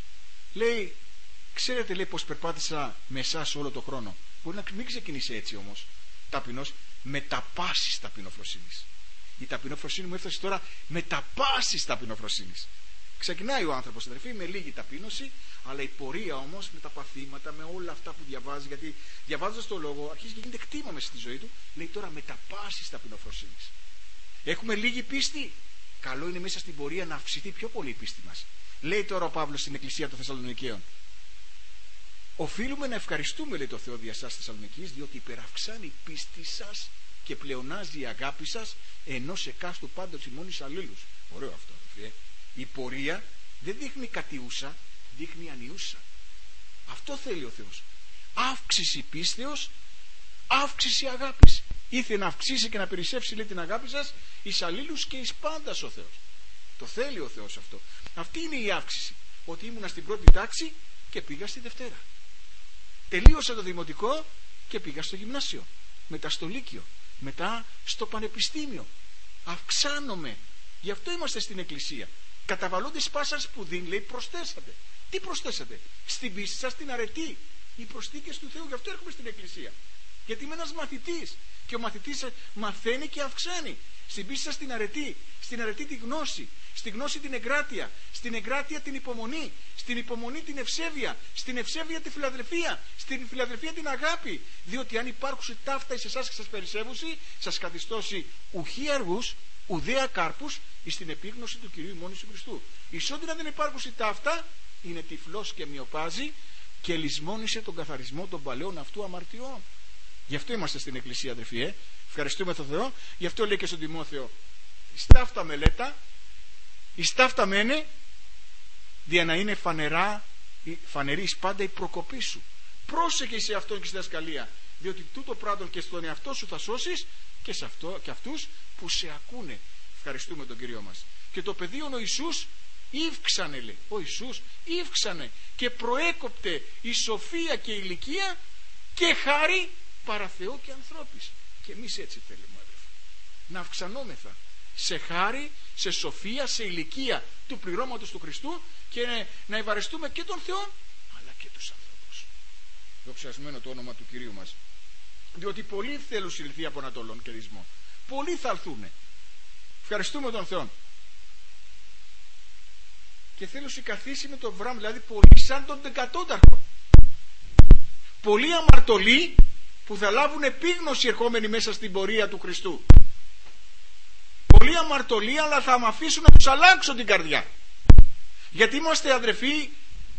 λέει: ξέρετε, λέει, πως περπάτησα με εσάς όλο το χρόνο. Μπορεί να μην ξεκινήσει έτσι όμως, ταπεινός, με τα πάσης ταπεινοφροσύνης. Η ταπεινοφροσύνη μου έφτασε τώρα με τα πάσης ταπεινοφροσύνης. Ξεκινάει ο άνθρωπος, αδερφοί, με λίγη ταπείνωση, αλλά η πορεία όμως με τα παθήματα, με όλα αυτά που διαβάζει, γιατί διαβάζοντας το λόγο αρχίζει και γίνεται κτήμα μέσα στη ζωή του, λέει τώρα με τα πάσης ταπεινοφροσύνης. Έχουμε λίγη πίστη. Καλό είναι μέσα στην πορεία να αυξηθεί πιο πολύ η πίστη μας. Λέει τώρα ο Παύλος στην Εκκλησία των Θεσσαλονικαίων: οφείλουμε να ευχαριστούμε, λέει, το Θεό δια σας Θεσσαλονικής, διότι υπεραυξάνει η πίστη σας και πλεονάζει η αγάπη σας ενός εκάστου πάντως ημών εις αλλήλους. Ωραίο αυτό, αδελφοί. Η πορεία δεν δείχνει κατιούσα, δείχνει ανιούσα. Αυτό θέλει ο Θεός. Αύξηση πίστεως, αύξηση αγάπης. Ήθελε να αυξήσει και να περισσεύσει, λέει, την αγάπη σας εις αλλήλους και εις πάντας ο Θεός. Το θέλει ο Θεός αυτό. Αυτή είναι η αύξηση. Ότι ήμουνα στην πρώτη τάξη και πήγα στη Δευτέρα. Τελείωσα το δημοτικό και πήγα στο γυμνάσιο. Μετά στο λύκειο. Μετά στο πανεπιστήμιο. Αυξάνομαι. Γι' αυτό είμαστε στην Εκκλησία. Καταβαλώντας πάσα σπουδή, λέει, προσθέσατε. Τι προσθέσατε? Στην πίστη σας την αρετή. Οι προσθήκες του Θεού. Γι' αυτό έρχομαι στην Εκκλησία. Γιατί είμαι ένας μαθητής. Και ο μαθητής μαθαίνει και αυξάνει. Στην πίστη σας την αρετή. Στην αρετή τη γνώση. Στη γνώση την εγκράτεια. Στην εγκράτεια την υπομονή. Στην υπομονή την ευσέβεια. Στην ευσέβεια τη φιλαδελφία. Στην φιλαδελφία την αγάπη. Διότι αν υπάρχουσε ταύτα εις εσάς και σας περισσεύουσει, σας καθιστώσει ουχή αργούς, ουδέα κάρπους εις την επίγνωση του Κυρίου ημών Ιησού Χριστού. Εις ό,τι να δεν υπάρχουσε ταύτα, είναι τυφλός και μοιοπάζει και λησμόνισε τον καθαρισμό των παλαιών αυτού αμαρτιών. Γι' αυτό είμαστε στην Εκκλησία, αδερφοί. Ευχαριστούμε τον Θεό. Γι' αυτό λέει και στον Τιμόθεο: εις ταύτα μελέτα, εις ταύτα μένε, δια να είναι φανερή εις πάντα η προκοπή σου. Πρόσεχε σε αυτόν και στη δασκαλία, διότι τούτο πράττον και στον εαυτό σου θα σώσεις και σε αυτό και αυτούς που σε ακούνε. Ευχαριστούμε τον Κύριο μας. Και το πεδίο ο Ιησούς ύφξανε, λέει. Ο Ιησούς ύφξανε και προέκοπτε η σοφία και η ηλικία και χάρη παρά Θεό και ανθρώπης. Και εμείς έτσι θέλουμε, αδερφοί, να αυξανόμεθα σε χάρη, σε σοφία, σε ηλικία του πληρώματος του Χριστού και να ευαρεστούμε και τον Θεό αλλά και τους ανθρώπους. Δοξασμένο το όνομα του Κυρίου μας. Διότι πολλοί θέλουν συλληφθεί από Ανατολών και Δυσμών. Πολλοί θα έρθουνε. Ευχαριστούμε τον Θεό. Και θέλω καθίσει με τον Αβραάμ, δηλαδή πολλοί σαν τον δεκατόταρχο. Πολλοί αμαρτωλοί που θα λάβουν επίγνωση ερχόμενοι μέσα στην πορεία του Χριστού. Πολλοί αμαρτωλοί, αλλά θα μ' αφήσουν να τους αλλάξω την καρδιά. Γιατί είμαστε, αδερφοί,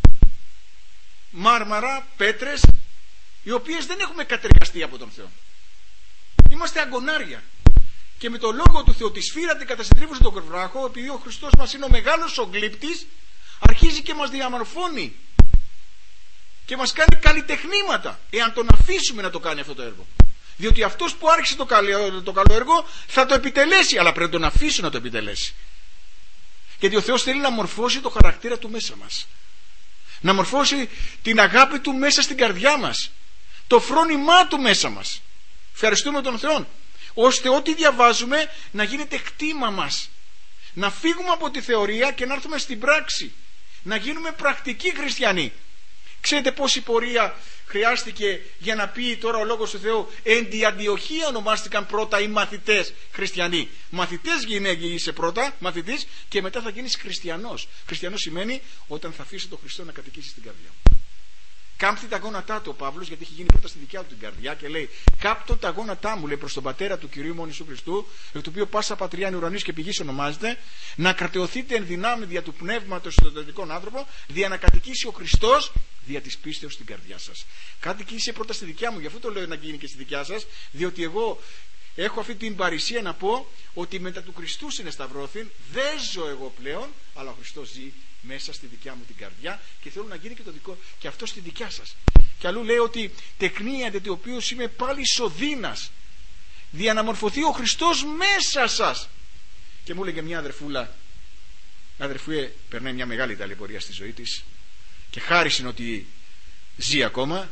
μάρμαρα, πέτρες, οι οποίες δεν έχουμε κατεργαστεί από τον Θεό. Είμαστε αγκονάρια. Και με το λόγο του Θεού τη σφύρατε κατασυντρίβωσε τον βράχο, επειδή ο Χριστός μας είναι ο μεγάλος ο γλύπτης, αρχίζει και μας διαμορφώνει. και μας κάνει καλλιτεχνήματα, εάν τον αφήσουμε να το κάνει αυτό το έργο. Διότι αυτός που άρχισε το καλό έργο θα το επιτελέσει, αλλά πρέπει να τον αφήσει να το επιτελέσει. Γιατί ο Θεός θέλει να μορφώσει το χαρακτήρα του μέσα μας, να μορφώσει την αγάπη του μέσα στην καρδιά μας, το φρόνημά του μέσα μας. Ευχαριστούμε τον Θεό, ώστε ό,τι διαβάζουμε να γίνεται κτήμα μας, να φύγουμε από τη θεωρία και να έρθουμε στην πράξη, να γίνουμε πρακτικοί χριστιανοί. Ξέρετε πόση πορεία χρειάστηκε για να πει τώρα ο Λόγος του Θεού? Εν τη Αντιοχία ονομάστηκαν πρώτα οι μαθητές χριστιανοί. Μαθητές είσαι πρώτα, μαθητής, και μετά θα γίνεις χριστιανός. Χριστιανός σημαίνει όταν θα αφήσει τον Χριστό να κατοικήσει στην καρδιά μου. Κάμψει τα γόνατά του ο Παύλος, γιατί έχει γίνει πρώτα στη δικιά του την καρδιά, και λέει: κάπτω τα γόνατά μου, λέει, προς τον Πατέρα του Κυρίου ημών Ιησού Χριστού, εκ του οποίου πάσα πατριά είναι ουρανής και πηγής ονομάζεται, να κρατεωθείτε εν δυνάμει δια του πνεύματος στον εσωτερικό άνθρωπο, δια να κατοικήσει ο Χριστός δια της πίστεως στην καρδιά σας. Κατοικήσε πρώτα στη δικιά μου, γι' αυτό το λέω να γίνει και στη δικιά σας, διότι εγώ έχω αυτή την παρησία να πω ότι μετά του Χριστού συνεσταυρώθην, δεν ζω εγώ πλέον, αλλά ο Χριστός ζει μέσα στη δικιά μου την καρδιά, και θέλω να γίνει και το δικό και αυτό στη δικιά σας. Και αλλού λέει ότι τεκνίατε το οποίο είμαι πάλι σωδίνας, δια να μορφωθεί ο Χριστός μέσα σας. Και μου έλεγε μια αδερφούλα, αδερφούε, περνάει μια μεγάλη ταλαιπωρία στη ζωή της, και χάρισαν ότι ζει ακόμα.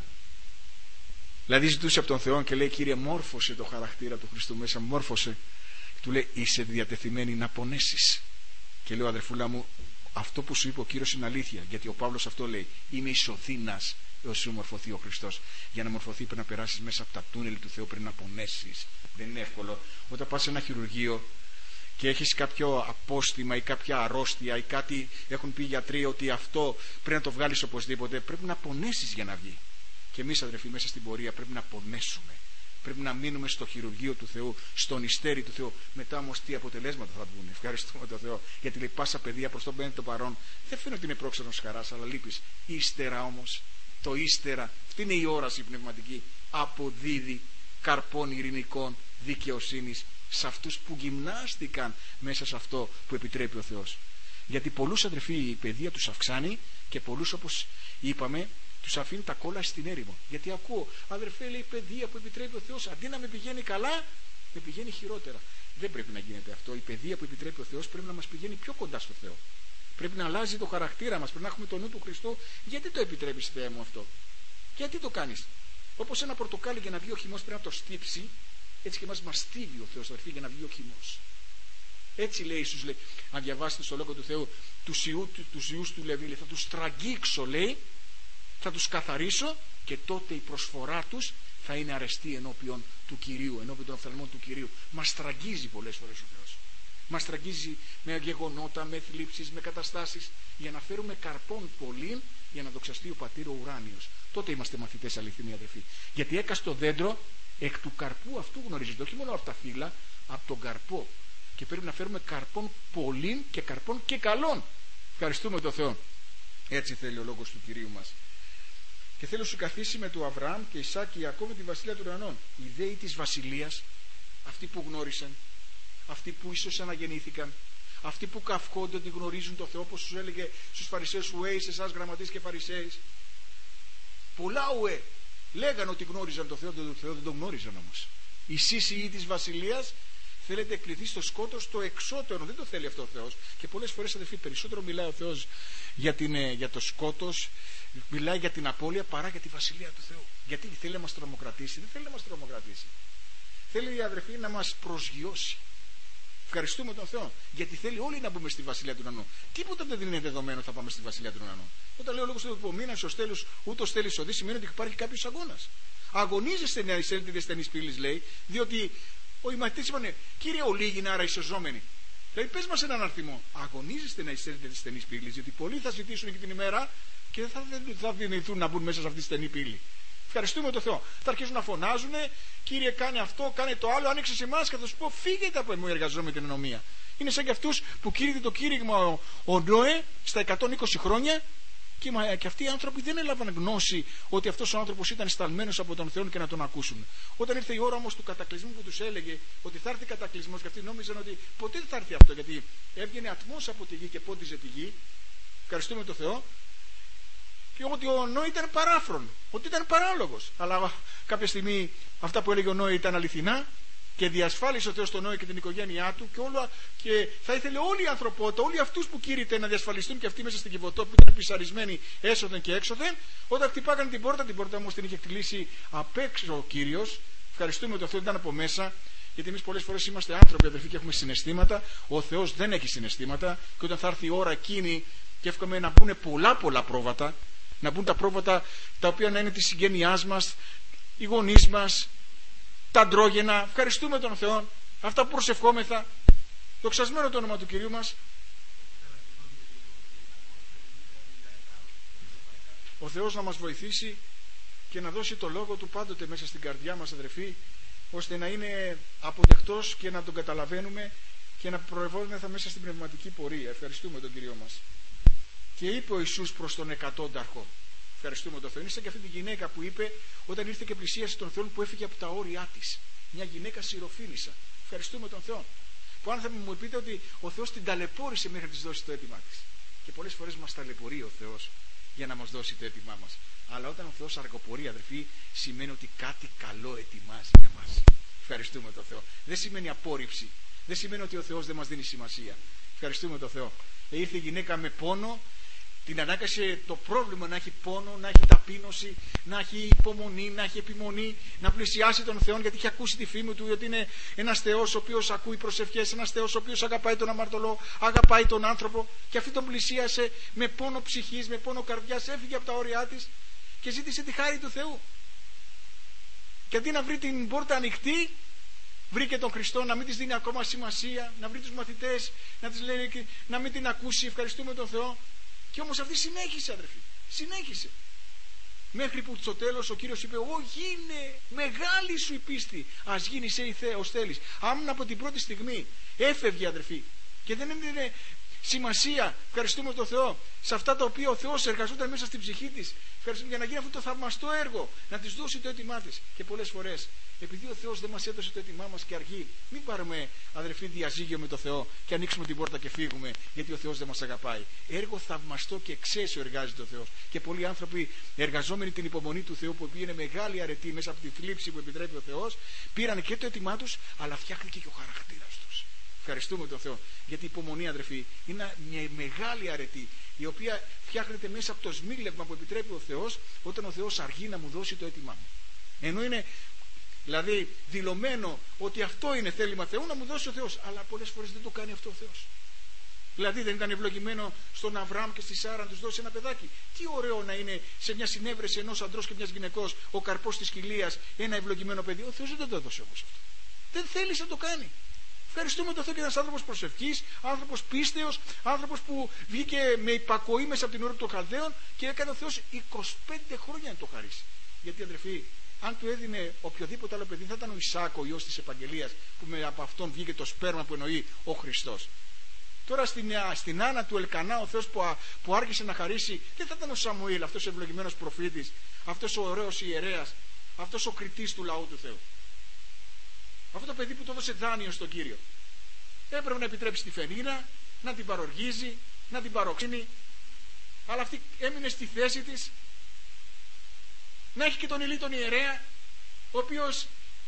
Δηλαδή ζητούσε από τον Θεό και λέει: Κύριε, μόρφωσε το χαρακτήρα του Χριστού μέσα μου, μόρφωσε. Και του λέει: είσαι διατεθειμένη να πονέσεις? Και λέω: αδερφούλα μου, αυτό που σου είπε ο Κύριος είναι αλήθεια, γιατί ο Παύλος αυτό λέει: είμαι ισοθήνας έως σου μορφωθεί ο Χριστός. Για να μορφωθεί πρέπει να περάσεις μέσα από τα τούνελ του Θεού, πρέπει να πονέσεις. Δεν είναι εύκολο. Όταν πας σε ένα χειρουργείο και έχεις κάποιο απόστημα ή κάποια αρρώστια ή κάτι, έχουν πει οι γιατροί ότι αυτό πρέπει να το βγάλεις οπωσδήποτε, πρέπει να πονέσεις για να βγει. Και εμείς, αδερφοί, μέσα στην πορεία πρέπει να πονέσουμε. Πρέπει να μείνουμε στο χειρουργείο του Θεού, στον ιστέρι του Θεού. Μετά όμως τι αποτελέσματα θα βγουν? Ευχαριστούμε τον Θεό. Γιατί λέει: πάσα παιδεία προς τον πέντε το παρόν. Δεν φαίνεται ότι είναι πρόξενος χαράς, αλλά λείπεις. Ύστερα όμως, το ύστερα, αυτή είναι η όραση πνευματική, αποδίδει καρπών ειρηνικών δικαιοσύνης σε αυτούς που γυμνάστηκαν μέσα σε αυτό που επιτρέπει ο Θεός. Γιατί πολλούς, αδερφοί, η παιδεία τους αυξάνει, και πολλούς, όπως είπαμε, τους αφήνει τα κόλλα στην έρημο. Γιατί ακούω, αδερφέ, λέει, παιδεία που επιτρέπει ο Θεός, αντί να με πηγαίνει καλά, με πηγαίνει χειρότερα. Δεν πρέπει να γίνεται αυτό. Η παιδεία που επιτρέπει ο Θεός πρέπει να μας πηγαίνει πιο κοντά στο Θεό. Πρέπει να αλλάζει το χαρακτήρα μας, πρέπει να έχουμε το νου του Χριστού. Γιατί το επιτρέπεις, Θεέ μου, αυτό? Γιατί το κάνεις? Όπως ένα πορτοκάλι για να βγει ο χυμός πρέπει να το στύψει, έτσι και μας στύβει ο Θεός, αδερφοί, για να βγει ο χυμός. Έτσι λέει Ιησούς, λέει, αν διαβάσετε στο Λόγο του Θεού, τους ιούς του Λεβί, λέει, θα τους τραγγίξω, λέει, θα τους καθαρίσω, και τότε η προσφορά τους θα είναι αρεστή ενώπιον του Κυρίου, ενώπιον των οφθαλμών του Κυρίου. Μας τραγγίζει πολλές φορές ο Θεός. Μας τραγγίζει με γεγονότα, με θλίψεις, με καταστάσεις, για να φέρουμε καρπών πολλήν, για να δοξαστεί ο Πατήρ ο ουράνιος. Τότε είμαστε μαθητές, αληθινοί αδερφοί. Γιατί έκαστο δέντρο εκ του καρπού αυτού γνωρίζεται, όχι μόνο από τα φύλλα, από τον καρπό. Και πρέπει να φέρουμε καρπών πολλήν και καρπών και καλών. Ευχαριστούμε τον Θεό. Έτσι θέλει ο Λόγος του Κυρίου μας. Και θέλω σου καθίσει με του Αβραάμ και Ισάκ και Ιακώβ τη βασιλεία των ουρανών. Οι δέοι της βασιλείας, αυτοί που γνώρισαν, αυτοί που ίσως αναγεννήθηκαν, αυτοί που καυχόνται ότι γνωρίζουν τον Θεό, όπως τους έλεγε στους Φαρισαίους: ουέ εις εσάς γραμματείς και Φαρισαίοι. Πολλά ουέ λέγαν ότι γνώριζαν τον Θεό, δεν τον γνώριζαν όμως. Εσείς οι ιοί της βασιλείας θέλετε εκκληθεί στο σκότος το εξώτερο. Δεν το θέλει αυτό ο Θεός. Και πολλές φορές, αδελφοί, περισσότερο μιλάει ο Θεός για το σκότος, μιλάει για την απώλεια παρά για τη βασιλεία του Θεού. Γιατί θέλει να μας τρομοκρατήσει? Δεν θέλει να μας τρομοκρατήσει. Θέλει, οι αδερφοί, να μας προσγειώσει. Ευχαριστούμε τον Θεό. Γιατί θέλει όλοι να μπούμε στη βασιλεία του ουρανού. Τίποτα δεν είναι δεδομένο θα πάμε στη βασιλεία του ουρανού. Όταν λέω λόγος του Θεού, μήνας ως τέλος, ούτως τέλει οδή, σημαίνει ότι υπάρχει κάποιος αγώνας. Αγωνίζεστε να εισέλθετε στενής πύλης, λέει, διότι οι μαθητές είπανε: Κύριε, ολίγην, άρα ισοζόμενοι. Δηλαδή, πες μας έναν αριθμό. Αγωνίζεστε να εισέλθετε στενής πύλης, διότι πολλοί θα ζητήσουν εκεί την ημέρα και δεν θα δυνηθούν να μπουν μέσα σε αυτή τη στενή πύλη. Ευχαριστούμε τον Θεό. Θα αρχίσουν να φωνάζουν: Κύριε, κάνε αυτό, κάνε το άλλο, άνοιξε εμάς, και θα σου πω: φύγετε από εμού, εργαζόμενοι την ενομία. Είναι σαν και αυτούς που κήρυτε το κήρυγμα ο Νόε στα 120 χρόνια, και αυτοί οι άνθρωποι δεν έλαβαν γνώση ότι αυτός ο άνθρωπος ήταν σταλμένος από τον Θεό και να τον ακούσουν. Όταν ήρθε η ώρα όμως του κατακλυσμού που τους έλεγε ότι θα έρθει κατακλυσμός, και αυτοί νόμιζαν ότι ποτέ δεν θα έρθει αυτό, γιατί έβγαινε ατμός από τη γη και πόντιζε τη γη. Ευχαριστούμε τον Θεό. και ότι ο Νόε ήταν παράφρον, ότι ήταν παράλογος. Αλλά κάποια στιγμή αυτά που έλεγε ο Νόε ήταν αληθινά και διασφάλισε ο Θεός τον Νόε και την οικογένειά του και θα ήθελε όλη η ανθρωπότητα, όλοι αυτούς που κήρυτε να διασφαλιστούν και αυτοί μέσα στην Κιβωτό που ήταν πισαρισμένοι έσωθεν και έξωθεν. Όταν χτυπάγανε την πόρτα όμως την είχε κλείσει απ' έξω ο Κύριος. Ευχαριστούμε ότι αυτό ήταν από μέσα. Γιατί εμείς πολλές φορές είμαστε άνθρωποι, αδελφοί, και έχουμε συναισθήματα. Ο Θεός δεν έχει συναισθήματα. Και όταν θα έρθει η ώρα εκείνη, και εύχομαι να μπουν πολλά πρόβατα, να μπουν τα πρόβατα τα οποία να είναι της συγγένειάς μας, οι γονείς μας, τα αντρόγενα. Ευχαριστούμε τον Θεό. Αυτά που προσευχόμεθα. Δοξασμένο το όνομα του Κυρίου μας. Ο Θεός να μας βοηθήσει και να δώσει το λόγο του πάντοτε μέσα στην καρδιά μας, αδελφοί, ώστε να είναι αποδεκτός και να τον καταλαβαίνουμε και να προεβόμεθα μέσα στην πνευματική πορεία. Ευχαριστούμε τον Κύριο μας. Και είπε ο Ιησούς προς τον εκατόνταρχο, ευχαριστούμε τον Θεό. Είναι σαν και αυτή τη γυναίκα που είπε όταν ήρθε και πλησίασε τον Θεό, που έφυγε από τα όρια της. Μια γυναίκα σιροφίλισσα. Ευχαριστούμε τον Θεό. Που αν θα μου πείτε ότι ο Θεός την ταλαιπώρησε μέχρι να της δώσει το αίτημά της. Και πολλές φορές μας ταλαιπωρεί ο Θεός για να μας δώσει το αίτημά μας. Αλλά όταν ο Θεός αργοπορεί, αδερφοί, σημαίνει ότι κάτι καλό ετοιμάζει για μας. Ευχαριστούμε τον Θεό. Δεν σημαίνει απόρριψη. Δεν σημαίνει ότι ο Θεός δεν μας δίνει σημασία. Ευχαριστούμε τον Θεό. Ήρθε η γυναίκα με πόνο, την ανάγκασε το πρόβλημα να έχει πόνο, να έχει ταπείνωση, να έχει υπομονή, να έχει επιμονή, να πλησιάσει τον Θεό, γιατί είχε ακούσει τη φήμη του ότι είναι ένας Θεός ο οποίος ακούει προσευχές, ένας Θεός ο οποίος αγαπάει τον αμαρτωλό, αγαπάει τον άνθρωπο. Και αυτή τον πλησίασε με πόνο ψυχής, με πόνο καρδιάς, έφυγε από τα όρια της και ζήτησε τη χάρη του Θεού. Και αντί να βρει την πόρτα ανοιχτή, βρήκε τον Χριστό να μην της δίνει ακόμα σημασία, να βρει τους μαθητές, να της λέει να μην την ακούσει. Ευχαριστούμε τον Θεό. Και όμως αυτή συνέχισε, αδερφοί. Συνέχισε. Μέχρι που στο τέλος ο Κύριος είπε: «Ω γίνε μεγάλη σου η πίστη. Ας γίνει σε ως θέλεις». Άμουν από την πρώτη στιγμή έφευγε, αδερφοί. Και δεν έδινε σημασία, ευχαριστούμε τον Θεό, σε αυτά τα οποία ο Θεός εργαζόταν μέσα στην ψυχή της. Ευχαριστούμε για να γίνει αυτό το θαυμαστό έργο, να της δώσει το αίτημά της. Και πολλές φορές, επειδή ο Θεός δεν μας έδωσε το αίτημά μας και αργεί, μην πάρουμε, αδερφοί, διαζύγιο με το Θεό και ανοίξουμε την πόρτα και φύγουμε, γιατί ο Θεός δεν μας αγαπάει. Έργο θαυμαστό και εξαίσιο εργάζεται ο Θεός. Και πολλοί άνθρωποι, εργαζόμενοι την υπομονή του Θεού, που είναι μεγάλη αρετή μέσα από τη θλίψη που επιτρέπει ο Θεός, πήραν και το αίτημά τους, αλλά φτιάχνει και ο χαρακτήρας τους. Ευχαριστούμε τον Θεό. Γιατί η υπομονή, αδερφοί, είναι μια μεγάλη αρετή, η οποία φτιάχνεται μέσα από το σμίλευμα που επιτρέπει ο Θεός, όταν ο Θεός αργεί να μου δώσει το αίτημά μου. Ενώ είναι δηλαδή δηλωμένο ότι αυτό είναι θέλημα Θεού, να μου δώσει ο Θεός. Αλλά πολλές φορές δεν το κάνει αυτό ο Θεός. Δηλαδή δεν ήταν ευλογημένο στον Αβραάμ και στη Σάρα να τους δώσει ένα παιδάκι. Τι ωραίο να είναι σε μια συνέβρεση ενός αντρός και μιας γυναικός ο καρπός της κοιλίας, ένα ευλογημένο παιδί. Ο Θεός δεν το έδωσε όμως αυτό. Δεν θέλησε να το κάνει. Ευχαριστούμε τον Θεό και ένας άνθρωπος προσευχής, άνθρωπος πίστεως, άνθρωπος που βγήκε με υπακοή μέσα από την ώρα των Χαλδαίων και έκανε ο Θεός 25 χρόνια να το χαρίσει. Γιατί, αδερφοί, αν του έδινε οποιοδήποτε άλλο παιδί, θα ήταν ο Ισάκ, ο ιός της Επαγγελίας, που από αυτόν βγήκε το σπέρμα που εννοεί ο Χριστός. Τώρα στην Άννα του Ελκανά, ο Θεός που άρχισε να χαρίσει, δεν θα ήταν ο Σαμουήλ, αυτός ο ευλογημένος προφήτης, αυτός ο ωραίος ιερέας, αυτός ο κριτής του λαού του Θεού. Αυτό το παιδί που το έδωσε δάνειο στον Κύριο. Έπρεπε να επιτρέψει τη Φενίνα, να την παροργίζει, να την παροξύνει, αλλά αυτή έμεινε στη θέση της. Να έχει και τον Ηλί τον ιερέα, ο οποίος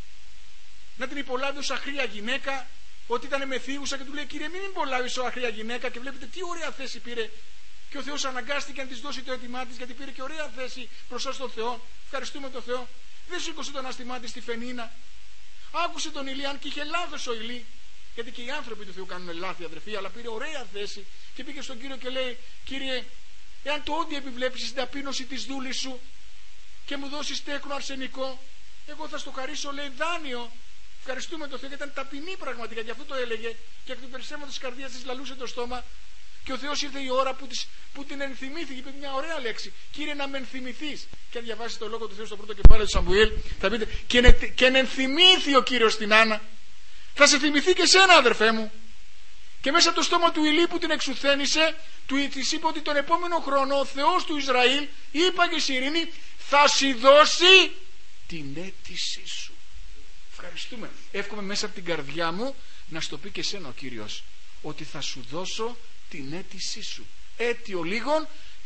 να την υπολάβει ως αχρία γυναίκα, ότι ήταν μεθύουσα, και του λέει: «Κύριε, μην υπολάβεις ως αχρία γυναίκα». Και βλέπετε τι ωραία θέση πήρε. Και ο Θεός αναγκάστηκε να της δώσει το αίτημά της, γιατί πήρε και ωραία θέση μπροστά στον Θεό. Ευχαριστούμε τον Θεό. Δεν σήκωσε το ανάστημά της στη Φενίνα. Άκουσε τον Ηλί, αν και είχε λάθος ο Ηλί, γιατί και οι άνθρωποι του Θεού κάνουν λάθη, αδερφοί, αλλά πήρε ωραία θέση και πήγε στον Κύριο και λέει: «Κύριε, εάν το όντι επιβλέψεις την ταπείνωση της δούλης σου και μου δώσεις τέκνο αρσενικό, εγώ θα στο χαρίσω», λέει, «δάνειο». Ευχαριστούμε τον Θεό, γιατί ήταν ταπεινή πραγματικά, γι' αυτό το έλεγε, και εκ του περισσεύματος της καρδιάς της λαλούσε το στόμα. Και ο Θεός ήρθε η ώρα που την ενθυμήθηκε, είπε μια ωραία λέξη: «Κύριε, να με ενθυμηθείς». Και αν διαβάσετε το λόγο του Θεού στο πρώτο κεφάλαιο του Σαμουήλ, θα πείτε: «Και ενθυμήθη ο Κύριος την Άννα». Θα σε θυμηθεί και εσένα, αδερφέ μου. Και μέσα από το στόμα του Ηλί που την εξουθένησε, της είπε ότι τον επόμενο χρόνο ο Θεός του Ισραήλ, είπα και σε ειρήνη, θα σου δώσει την αίτησή σου. Ευχαριστούμε. Εύχομαι μέσα από την καρδιά μου να σου το πει και εσένα ο Κύριος, ότι θα σου δώσω την αίτησή σου. Αίτιο λίγων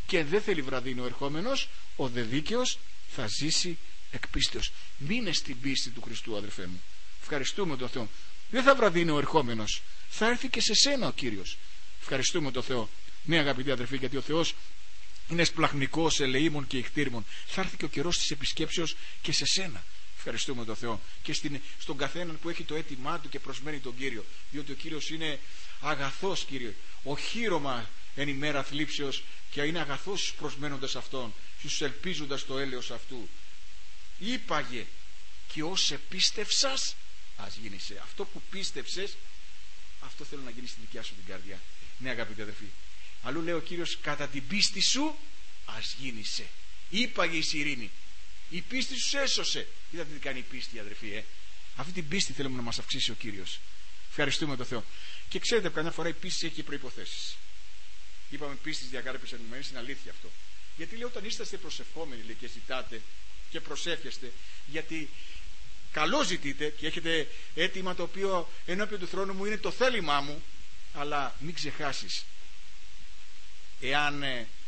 και δεν θέλει βραδύνει ο ερχόμενος, ο δε δίκαιος θα ζήσει εκ πίστεως. Μείνε στην πίστη του Χριστού, αδερφέ μου. Ευχαριστούμε τον Θεό. Δεν θα βραδύνει ο ερχόμενος, θα έρθει και σε σένα ο Κύριος. Ευχαριστούμε τον Θεό. Ναι, αγαπητοί αδερφοί, γιατί ο Θεός είναι σπλαχνικός, ελεήμων και ηχτήρμων. Θα έρθει και ο καιρός της επισκέψεως και σε σένα. Ευχαριστούμε τον Θεό. Και στον καθέναν που έχει το αίτημά του και προσμένει τον Κύριο. Διότι ο Κύριος είναι αγαθός, Κύριε. Οχύρωμα εν ημέρα θλίψεως, και είναι αγαθός στους προσμένοντας αυτόν, στους ελπίζοντας το έλεος αυτού. Είπαγε, και ως επίστευσας ας γίνησε. Αυτό που πίστευσες, αυτό θέλω να γίνει στη δικιά σου την καρδιά. Ναι, αγαπητοί αδερφοί. Αλλού λέει ο Κύριος, κατά την πίστη σου ας γίνησε. Είπαγε η Σιρήνη. Η πίστη σου έσωσε. Είδατε τι κάνει η πίστη, αδερφοί. Αυτή την πίστη θέλουμε να μας αυξήσει ο Κύριος. Ευχαριστούμε τον Θεό. Και ξέρετε, καμιά φορά η πίστη έχει προϋποθέσεις. Είπαμε πίστη διακάρπης ενωμένης, είναι αλήθεια αυτό. Γιατί λέει, όταν είσαστε προσευχόμενοι, λέει, και ζητάτε και προσεύχεστε, γιατί καλό ζητείτε και έχετε αίτημα το οποίο ενώπιον του θρόνου μου είναι το θέλημά μου, αλλά μην ξεχάσεις, εάν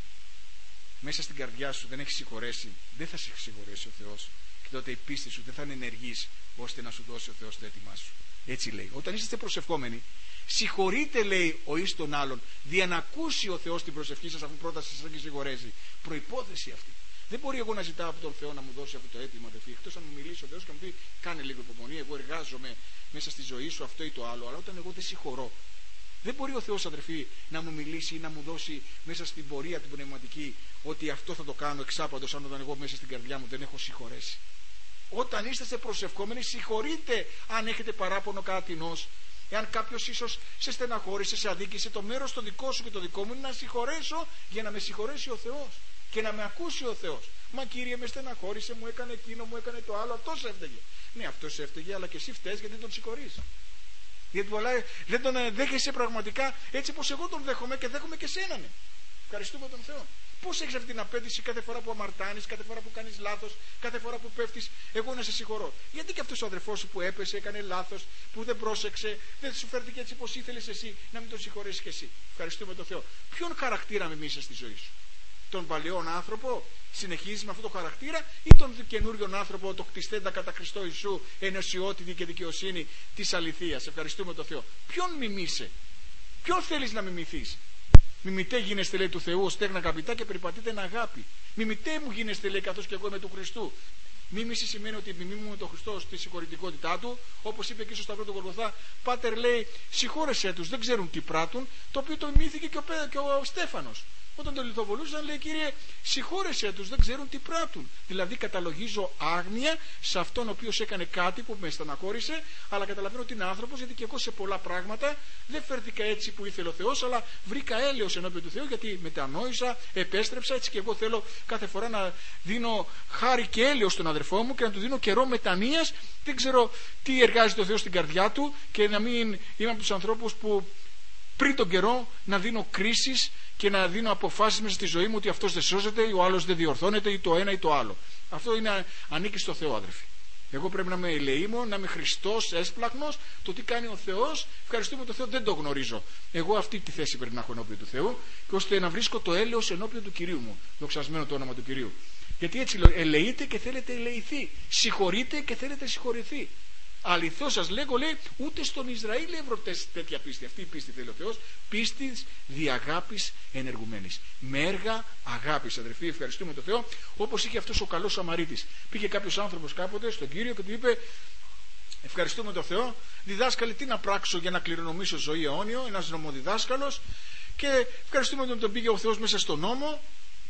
μέσα στην καρδιά σου δεν έχει συγχωρέσει, δεν θα σε συγχωρέσει ο Θεός, και τότε η πίστη σου δεν θα είναι ενεργής ώστε να σου δώσει ο Θεός το αίτημά σου. Έτσι λέει. Όταν είστε προσευχόμενοι, συγχωρείτε, λέει, ο εις τον άλλον, δια να ακούσει ο Θεός την προσευχή σας, αφού πρώτα σας έχει συγχωρέσει. Προϋπόθεση αυτή. Δεν μπορεί εγώ να ζητάω από τον Θεό να μου δώσει αυτό το αίτημα, εκτός αν μου μιλήσει ο Θεός και μου πει, κάνε λίγο υπομονή, εγώ εργάζομαι μέσα στη ζωή σου αυτό ή το άλλο. Αλλά όταν εγώ δεν συγχωρώ, δεν μπορεί ο Θεός, αδερφοί, να μου μιλήσει ή να μου δώσει μέσα στην πορεία την πνευματική ότι αυτό θα το κάνω εξάπαντος, αν όταν εγώ μέσα στην καρδιά μου δεν έχω συγχωρέσει. Όταν είστε προσευχόμενοι, συγχωρείτε αν έχετε παράπονο κατά τινός. Εάν κάποιος ίσως σε στεναχώρησε, σε αδίκησε, το μέρος το δικό σου και το δικό μου είναι να συγχωρέσω για να με συγχωρέσει ο Θεός και να με ακούσει ο Θεός. Μα Κύριε, με στεναχώρησε, μου έκανε εκείνο, μου έκανε το άλλο, αυτός έφταιγε. Ναι, αυτός έφταιγε, αλλά και εσύ φταίς γιατί τον συγχωρείς. Γιατί δεν τον δέχεσαι πραγματικά έτσι πως εγώ τον δέχομαι και δέχομαι και σέναν. Ευχαριστούμε τον Θεό. Πώς έχεις αυτή την απέτηση κάθε φορά που αμαρτάνεις, κάθε φορά που κάνεις λάθος, κάθε φορά που πέφτεις, εγώ να σε συγχωρώ? Γιατί και αυτός ο αδερφός σου που έπεσε, έκανε λάθος, που δεν πρόσεξε, δεν σου φέρθηκε έτσι πως ήθελες εσύ, να μην τον συγχωρέσεις και εσύ? Ευχαριστούμε τον Θεό. Ποιον χαρακτήρα μιμήσεις στη ζωή σου? Τον παλαιόν άνθρωπο, συνεχίζεις με αυτό το χαρακτήρα, ή τον καινούριον άνθρωπο, το κτιστέντα κατά Χριστό Ιησού, ενωσιότητα και δικαιοσύνη της αληθείας? Ευχαριστούμε τον Θεό. Ποιον μιμείσαι? Ποιον θέλεις να μιμηθείς? Μιμητέ γίνεστε, λέει, του Θεού ως τέκνα αγαπητά και περιπατείτε εν αγάπη. Μιμητέ μου γίνεστε, λέει, καθώς και εγώ είμαι του Χριστού. Μίμηση σημαίνει ότι μιμούμε τον Χριστό στη συγχωρητικότητά του, όπως είπε και στο Σταυρό του Γολγοθά. Πάτερ, λέει, συγχώρεσέ τους, δεν ξέρουν τι πράττουν, το οποίο το μιμήθηκε και ο Στέφανος. Όταν τον λιθοβολούσαν, λέει, Κύριε, συγχώρεσέ τους, δεν ξέρουν τι πράττουν. Δηλαδή καταλογίζω άγνοια σε αυτόν ο οποίος έκανε κάτι που με στεναχώρησε, αλλά καταλαβαίνω ότι είναι άνθρωπος, γιατί και εγώ σε πολλά πράγματα δεν φέρθηκα έτσι που ήθελε ο Θεός, αλλά βρήκα έλεος ενώπιον του Θεού, γιατί μετανόησα, επέστρεψα. Έτσι και εγώ θέλω κάθε φορά να δίνω χάρη και έλεος στον αδερφό μου και να του δίνω καιρό μετανοίας. Δεν ξέρω τι εργάζεται ο Θεός στην καρδιά του, και να μην είμαι από τους ανθρώπους που πριν τον καιρό να δίνω κρίσεις και να δίνω αποφάσεις μέσα στη ζωή μου ότι αυτός δεν σώζεται ή ο άλλος δεν διορθώνεται ή το ένα ή το άλλο. Αυτό ανήκει στο Θεό, αδερφοί. Εγώ πρέπει να είμαι ελεήμων, να είμαι Χριστός, έσπλαχνος. Το τι κάνει ο Θεός, ευχαριστούμε τον Θεό, δεν το γνωρίζω. Εγώ αυτή τη θέση πρέπει να έχω ενώπιον του Θεού, και ώστε να βρίσκω το έλεος ενώπιον του Κυρίου μου. Δοξασμένο το όνομα του Κυρίου. Γιατί έτσι ελεείτε και θέλετε ελεηθεί. Συγχωρείτε και θέλετε συγχωρηθεί. Αληθώς σας λέγω, λέει, ούτε στον Ισραήλ έβρωτε τέτοια πίστη. Αυτή η πίστη θέλει ο Θεός. Πίστη δι' αγάπης ενεργουμένης. Με έργα αγάπης, αδερφοί, ευχαριστούμε τον Θεό. Όπως είχε αυτός ο καλός Σαμαρίτης. Πήγε κάποιος άνθρωπος κάποτε στον Κύριο και του είπε: ευχαριστούμε τον Θεό, διδάσκαλε, τι να πράξω για να κληρονομήσω ζωή αιώνιο? Ένας νομοδιδάσκαλος. Και ευχαριστούμε τον πήγε ο Θεός μέσα στον νόμο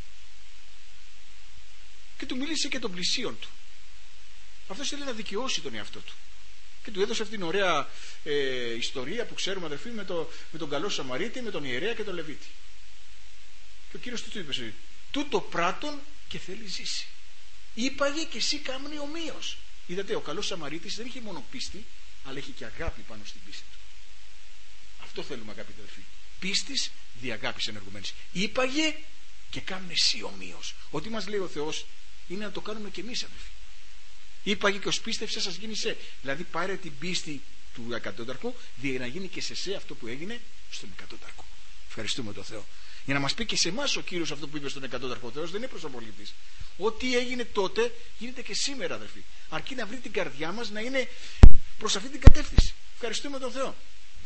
και του μίλησε και των πλησίων του. Αυτός θέλει να δικαιώσει τον εαυτό του. Και του έδωσε αυτήν την ωραία ιστορία που ξέρουμε, αδερφοί, με τον καλό Σαμαρίτη, με τον ιερέα και τον Λεβίτη. Και ο Κύριος του είπε: τούτο πράττον και θέλει ζήσει. Είπαγε και εσύ κάμνη ομοίως. Είδατε, ο καλός Σαμαρίτης δεν είχε μόνο πίστη, αλλά είχε και αγάπη πάνω στην πίστη του. Αυτό θέλουμε, αγαπητοί αδερφοί. Πίστης δι' αγάπης ενεργουμένης. Είπαγε και κάμνε εσύ ομοίως. Ό,τι μας λέει ο Θεός είναι να το κάνουμε και εμείς, αδερφοί. Είπαγε και ως πίστευσε σας γίνει σε. Δηλαδή πάρε την πίστη του εκατόνταρκου για να γίνει και σε αυτό που έγινε στον εκατόνταρκο. Ευχαριστούμε τον Θεό. Για να μας πει και σε εμάς ο Κύριος αυτό που είπε στον εκατόνταρχο. Ο Θεός δεν είναι προσωπολήτης. Ό,τι έγινε τότε γίνεται και σήμερα, αδερφοί. Αρκεί να βρει την καρδιά μας να είναι προς αυτή την κατεύθυνση. Ευχαριστούμε τον Θεό.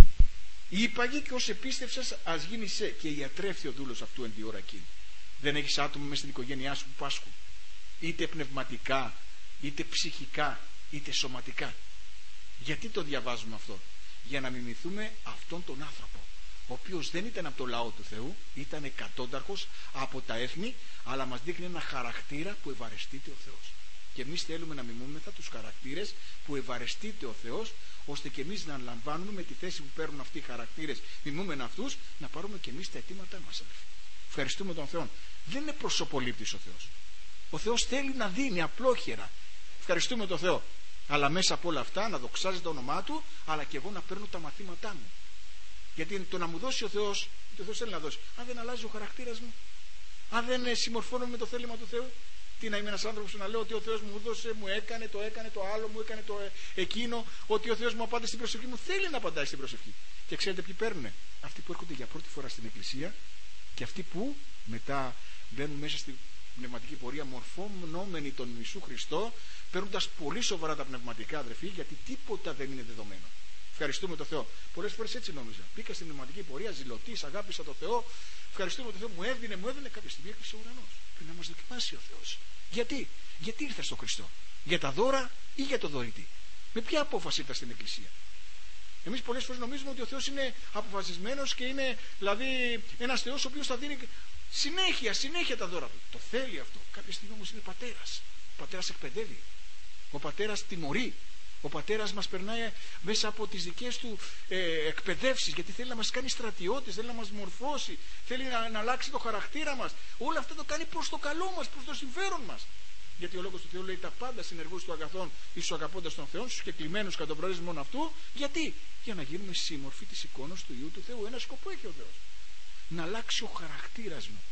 Η υπαγή και ως επίστευσας ας γίνει σε και ιατρεύθη ο δούλος αυτού εν τη ώρα εκείνη. Δεν έχεις άτομο μέσα στην οικογένειά σου που πάσχουν, είτε πνευματικά, είτε ψυχικά, είτε σωματικά. Γιατί το διαβάζουμε αυτό? Για να μιμηθούμε αυτόν τον άνθρωπο, ο οποίος δεν ήταν από το λαό του Θεού, ήταν εκατόνταρχος από τα έθνη, αλλά μας δείχνει ένα χαρακτήρα που ευαρεστείται ο Θεός. Και εμείς θέλουμε να μιμούμεθα τους χαρακτήρες που ευαρεστείται ο Θεός, ώστε και εμείς να λαμβάνουμε με τη θέση που παίρνουν αυτοί οι χαρακτήρες, μιμούμεν αυτούς, να πάρουμε και εμείς τα αιτήματά μας. Ευχαριστούμε τον Θεό. Δεν είναι προσωπολήπτης ο Θεός. Ο Θεός θέλει να δίνει απλόχερα. Ευχαριστούμε τον Θεό. Αλλά μέσα από όλα αυτά να δοξάζει το όνομά Του, αλλά και εγώ να παίρνω τα μαθήματά μου. Γιατί το να μου δώσει ο Θεός, το Θεός θέλει να δώσει. Αν δεν αλλάζει ο χαρακτήρας μου, αν δεν συμμορφώνομαι με το θέλημα του Θεού, τι να είμαι ένας άνθρωπος που να λέω ότι ο Θεός μου δώσε, μου έκανε το άλλο, μου έκανε το εκείνο, ότι ο Θεός μου απάντα στην προσευχή μου. Θέλει να απαντάει στην προσευχή. Και ξέρετε ποιοι παίρνουν? Αυτοί που έρχονται για πρώτη φορά στην Εκκλησία και αυτοί που μετά μπαίνουν μέσα στην πνευματική πορεία μορφωνόμενοι τον Ιησού Χριστό, παίρνοντας πολύ σοβαρά τα πνευματικά, αδερφοί, γιατί τίποτα δεν είναι δεδομένο. Ευχαριστούμε τον Θεό. Πολλές φορές έτσι νόμιζα. Μπήκα στην πνευματική πορεία, ζηλωτής, αγάπησα τον Θεό. Ευχαριστούμε τον Θεό. Μου έδινε. Κάποια στιγμή έκλεισε ο ουρανός. Πρέπει να μας δοκιμάσει ο Θεός. Γιατί ήρθα στον Χριστό? Για τα δώρα ή για το δωρητή? Με ποια απόφαση ήρθα στην Εκκλησία? Εμείς πολλές φορές νομίζουμε ότι ο Θεός είναι αποφασισμένος και είναι δηλαδή ένας Θεός ο οποίος θα δίνει συνέχεια τα δώρα του. Το θέλει αυτό. Κάποια στιγμή όμως είναι πατέρας. Ο πατέρας εκπαιδεύει. Ο πατέρας τιμωρεί. Ο πατέρας μας περνάει μέσα από τις δικές του εκπαιδεύσεις, γιατί θέλει να μας κάνει στρατιώτες, θέλει να μας μορφώσει, θέλει να αλλάξει το χαρακτήρα μας. Όλα αυτά το κάνει προς το καλό μας, προς το συμφέρον μας. Γιατί ο λόγος του Θεού λέει τα πάντα συνεργούς του αγαθών εις τους αγαπώντας των Θεών, στους κεκλημένους κατά τον προορισμό μόνο αυτού. Γιατί? Για να γίνουμε σύμμορφοι της εικόνας του Υιού του Θεού. Ένα σκοπό έχει ο Θεός. Να αλλάξει ο χαρακτήρας μου.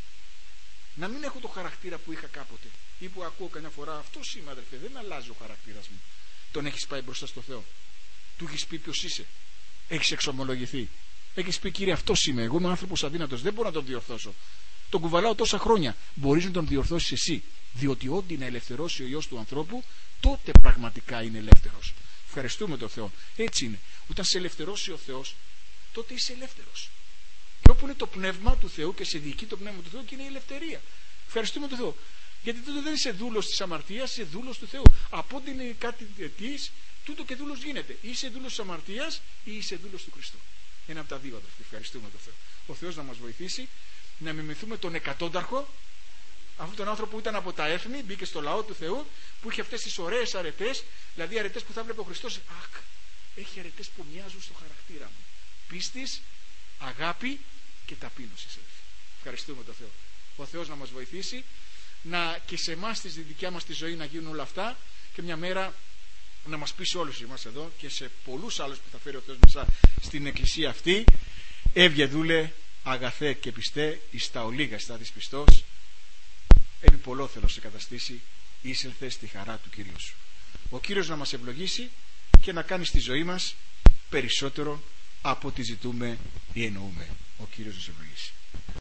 Να μην έχω το χαρακτήρα που είχα κάποτε ή που ακούω καμιά φορά. Αυτό είμαι, αδερφέ, δεν αλλάζει ο χαρακτήρας μου. Τον έχεις πάει μπροστά στο Θεό? Του έχεις πει ποιος είσαι? Έχεις εξομολογηθεί? Έχεις πει, Κύριε, αυτός είμαι, εγώ είμαι άνθρωπος αδύνατος, δεν μπορώ να τον διορθώσω, τον κουβαλάω τόσα χρόνια? Μπορείς να τον διορθώσεις εσύ, διότι ό,τι να ελευθερώσει ο Υιός του ανθρώπου, τότε πραγματικά είναι ελεύθερος. Ευχαριστούμε τον Θεό. Έτσι είναι. Όταν σε ελευθερώσει ο Θεός, τότε είσαι ελεύθερος. Και όπου είναι το πνεύμα του Θεού και σε διοικεί το πνεύμα του Θεού, και είναι η ελευθερία. Ευχαριστούμε τον Θεό. Γιατί τότε δεν είσαι δούλος της αμαρτίας, είσαι δούλος του Θεού. Από ό,τι είναι κάτι της, τούτο και δούλος γίνεται. Είσαι δούλος της αμαρτίας ή είσαι δούλος του Χριστού. Ένα από τα δύο, αδερφοί. Ευχαριστούμε τον Θεό. Ο Θεός να μας βοηθήσει να μιμηθούμε τον εκατόνταρχο, αυτόν τον άνθρωπο που ήταν από τα έθνη, μπήκε στο λαό του Θεού, που είχε αυτές τις ωραίες αρετές, δηλαδή αρετές που θα βλέπει ο Χριστός. Έχει αρετές που μοιάζουν στο χαρακτήρα μου. Πίστης, αγάπη και ταπείνωση. Ευχαριστούμε τον Θεό. Ο Θεός να μας βοηθήσει και σε εμάς στη δικιά μας τη ζωή να γίνουν όλα αυτά, και μια μέρα να μας πει σε όλους εμάς εδώ και σε πολλούς άλλους που θα φέρει ο Θεός μέσα στην εκκλησία αυτή: έβγε δούλε αγαθέ και πιστέ, εις τα ολίγα στάθης πιστός, επί πολλό θέλω σε καταστήσει, εισελθε στη χαρά του Κυρίου σου. Ο Κύριος να μας ευλογήσει και να κάνει στη ζωή μας περισσότερο από ό,τι ζητούμε ή εννοούμε. Ο Κύριος να σε ευλογήσει.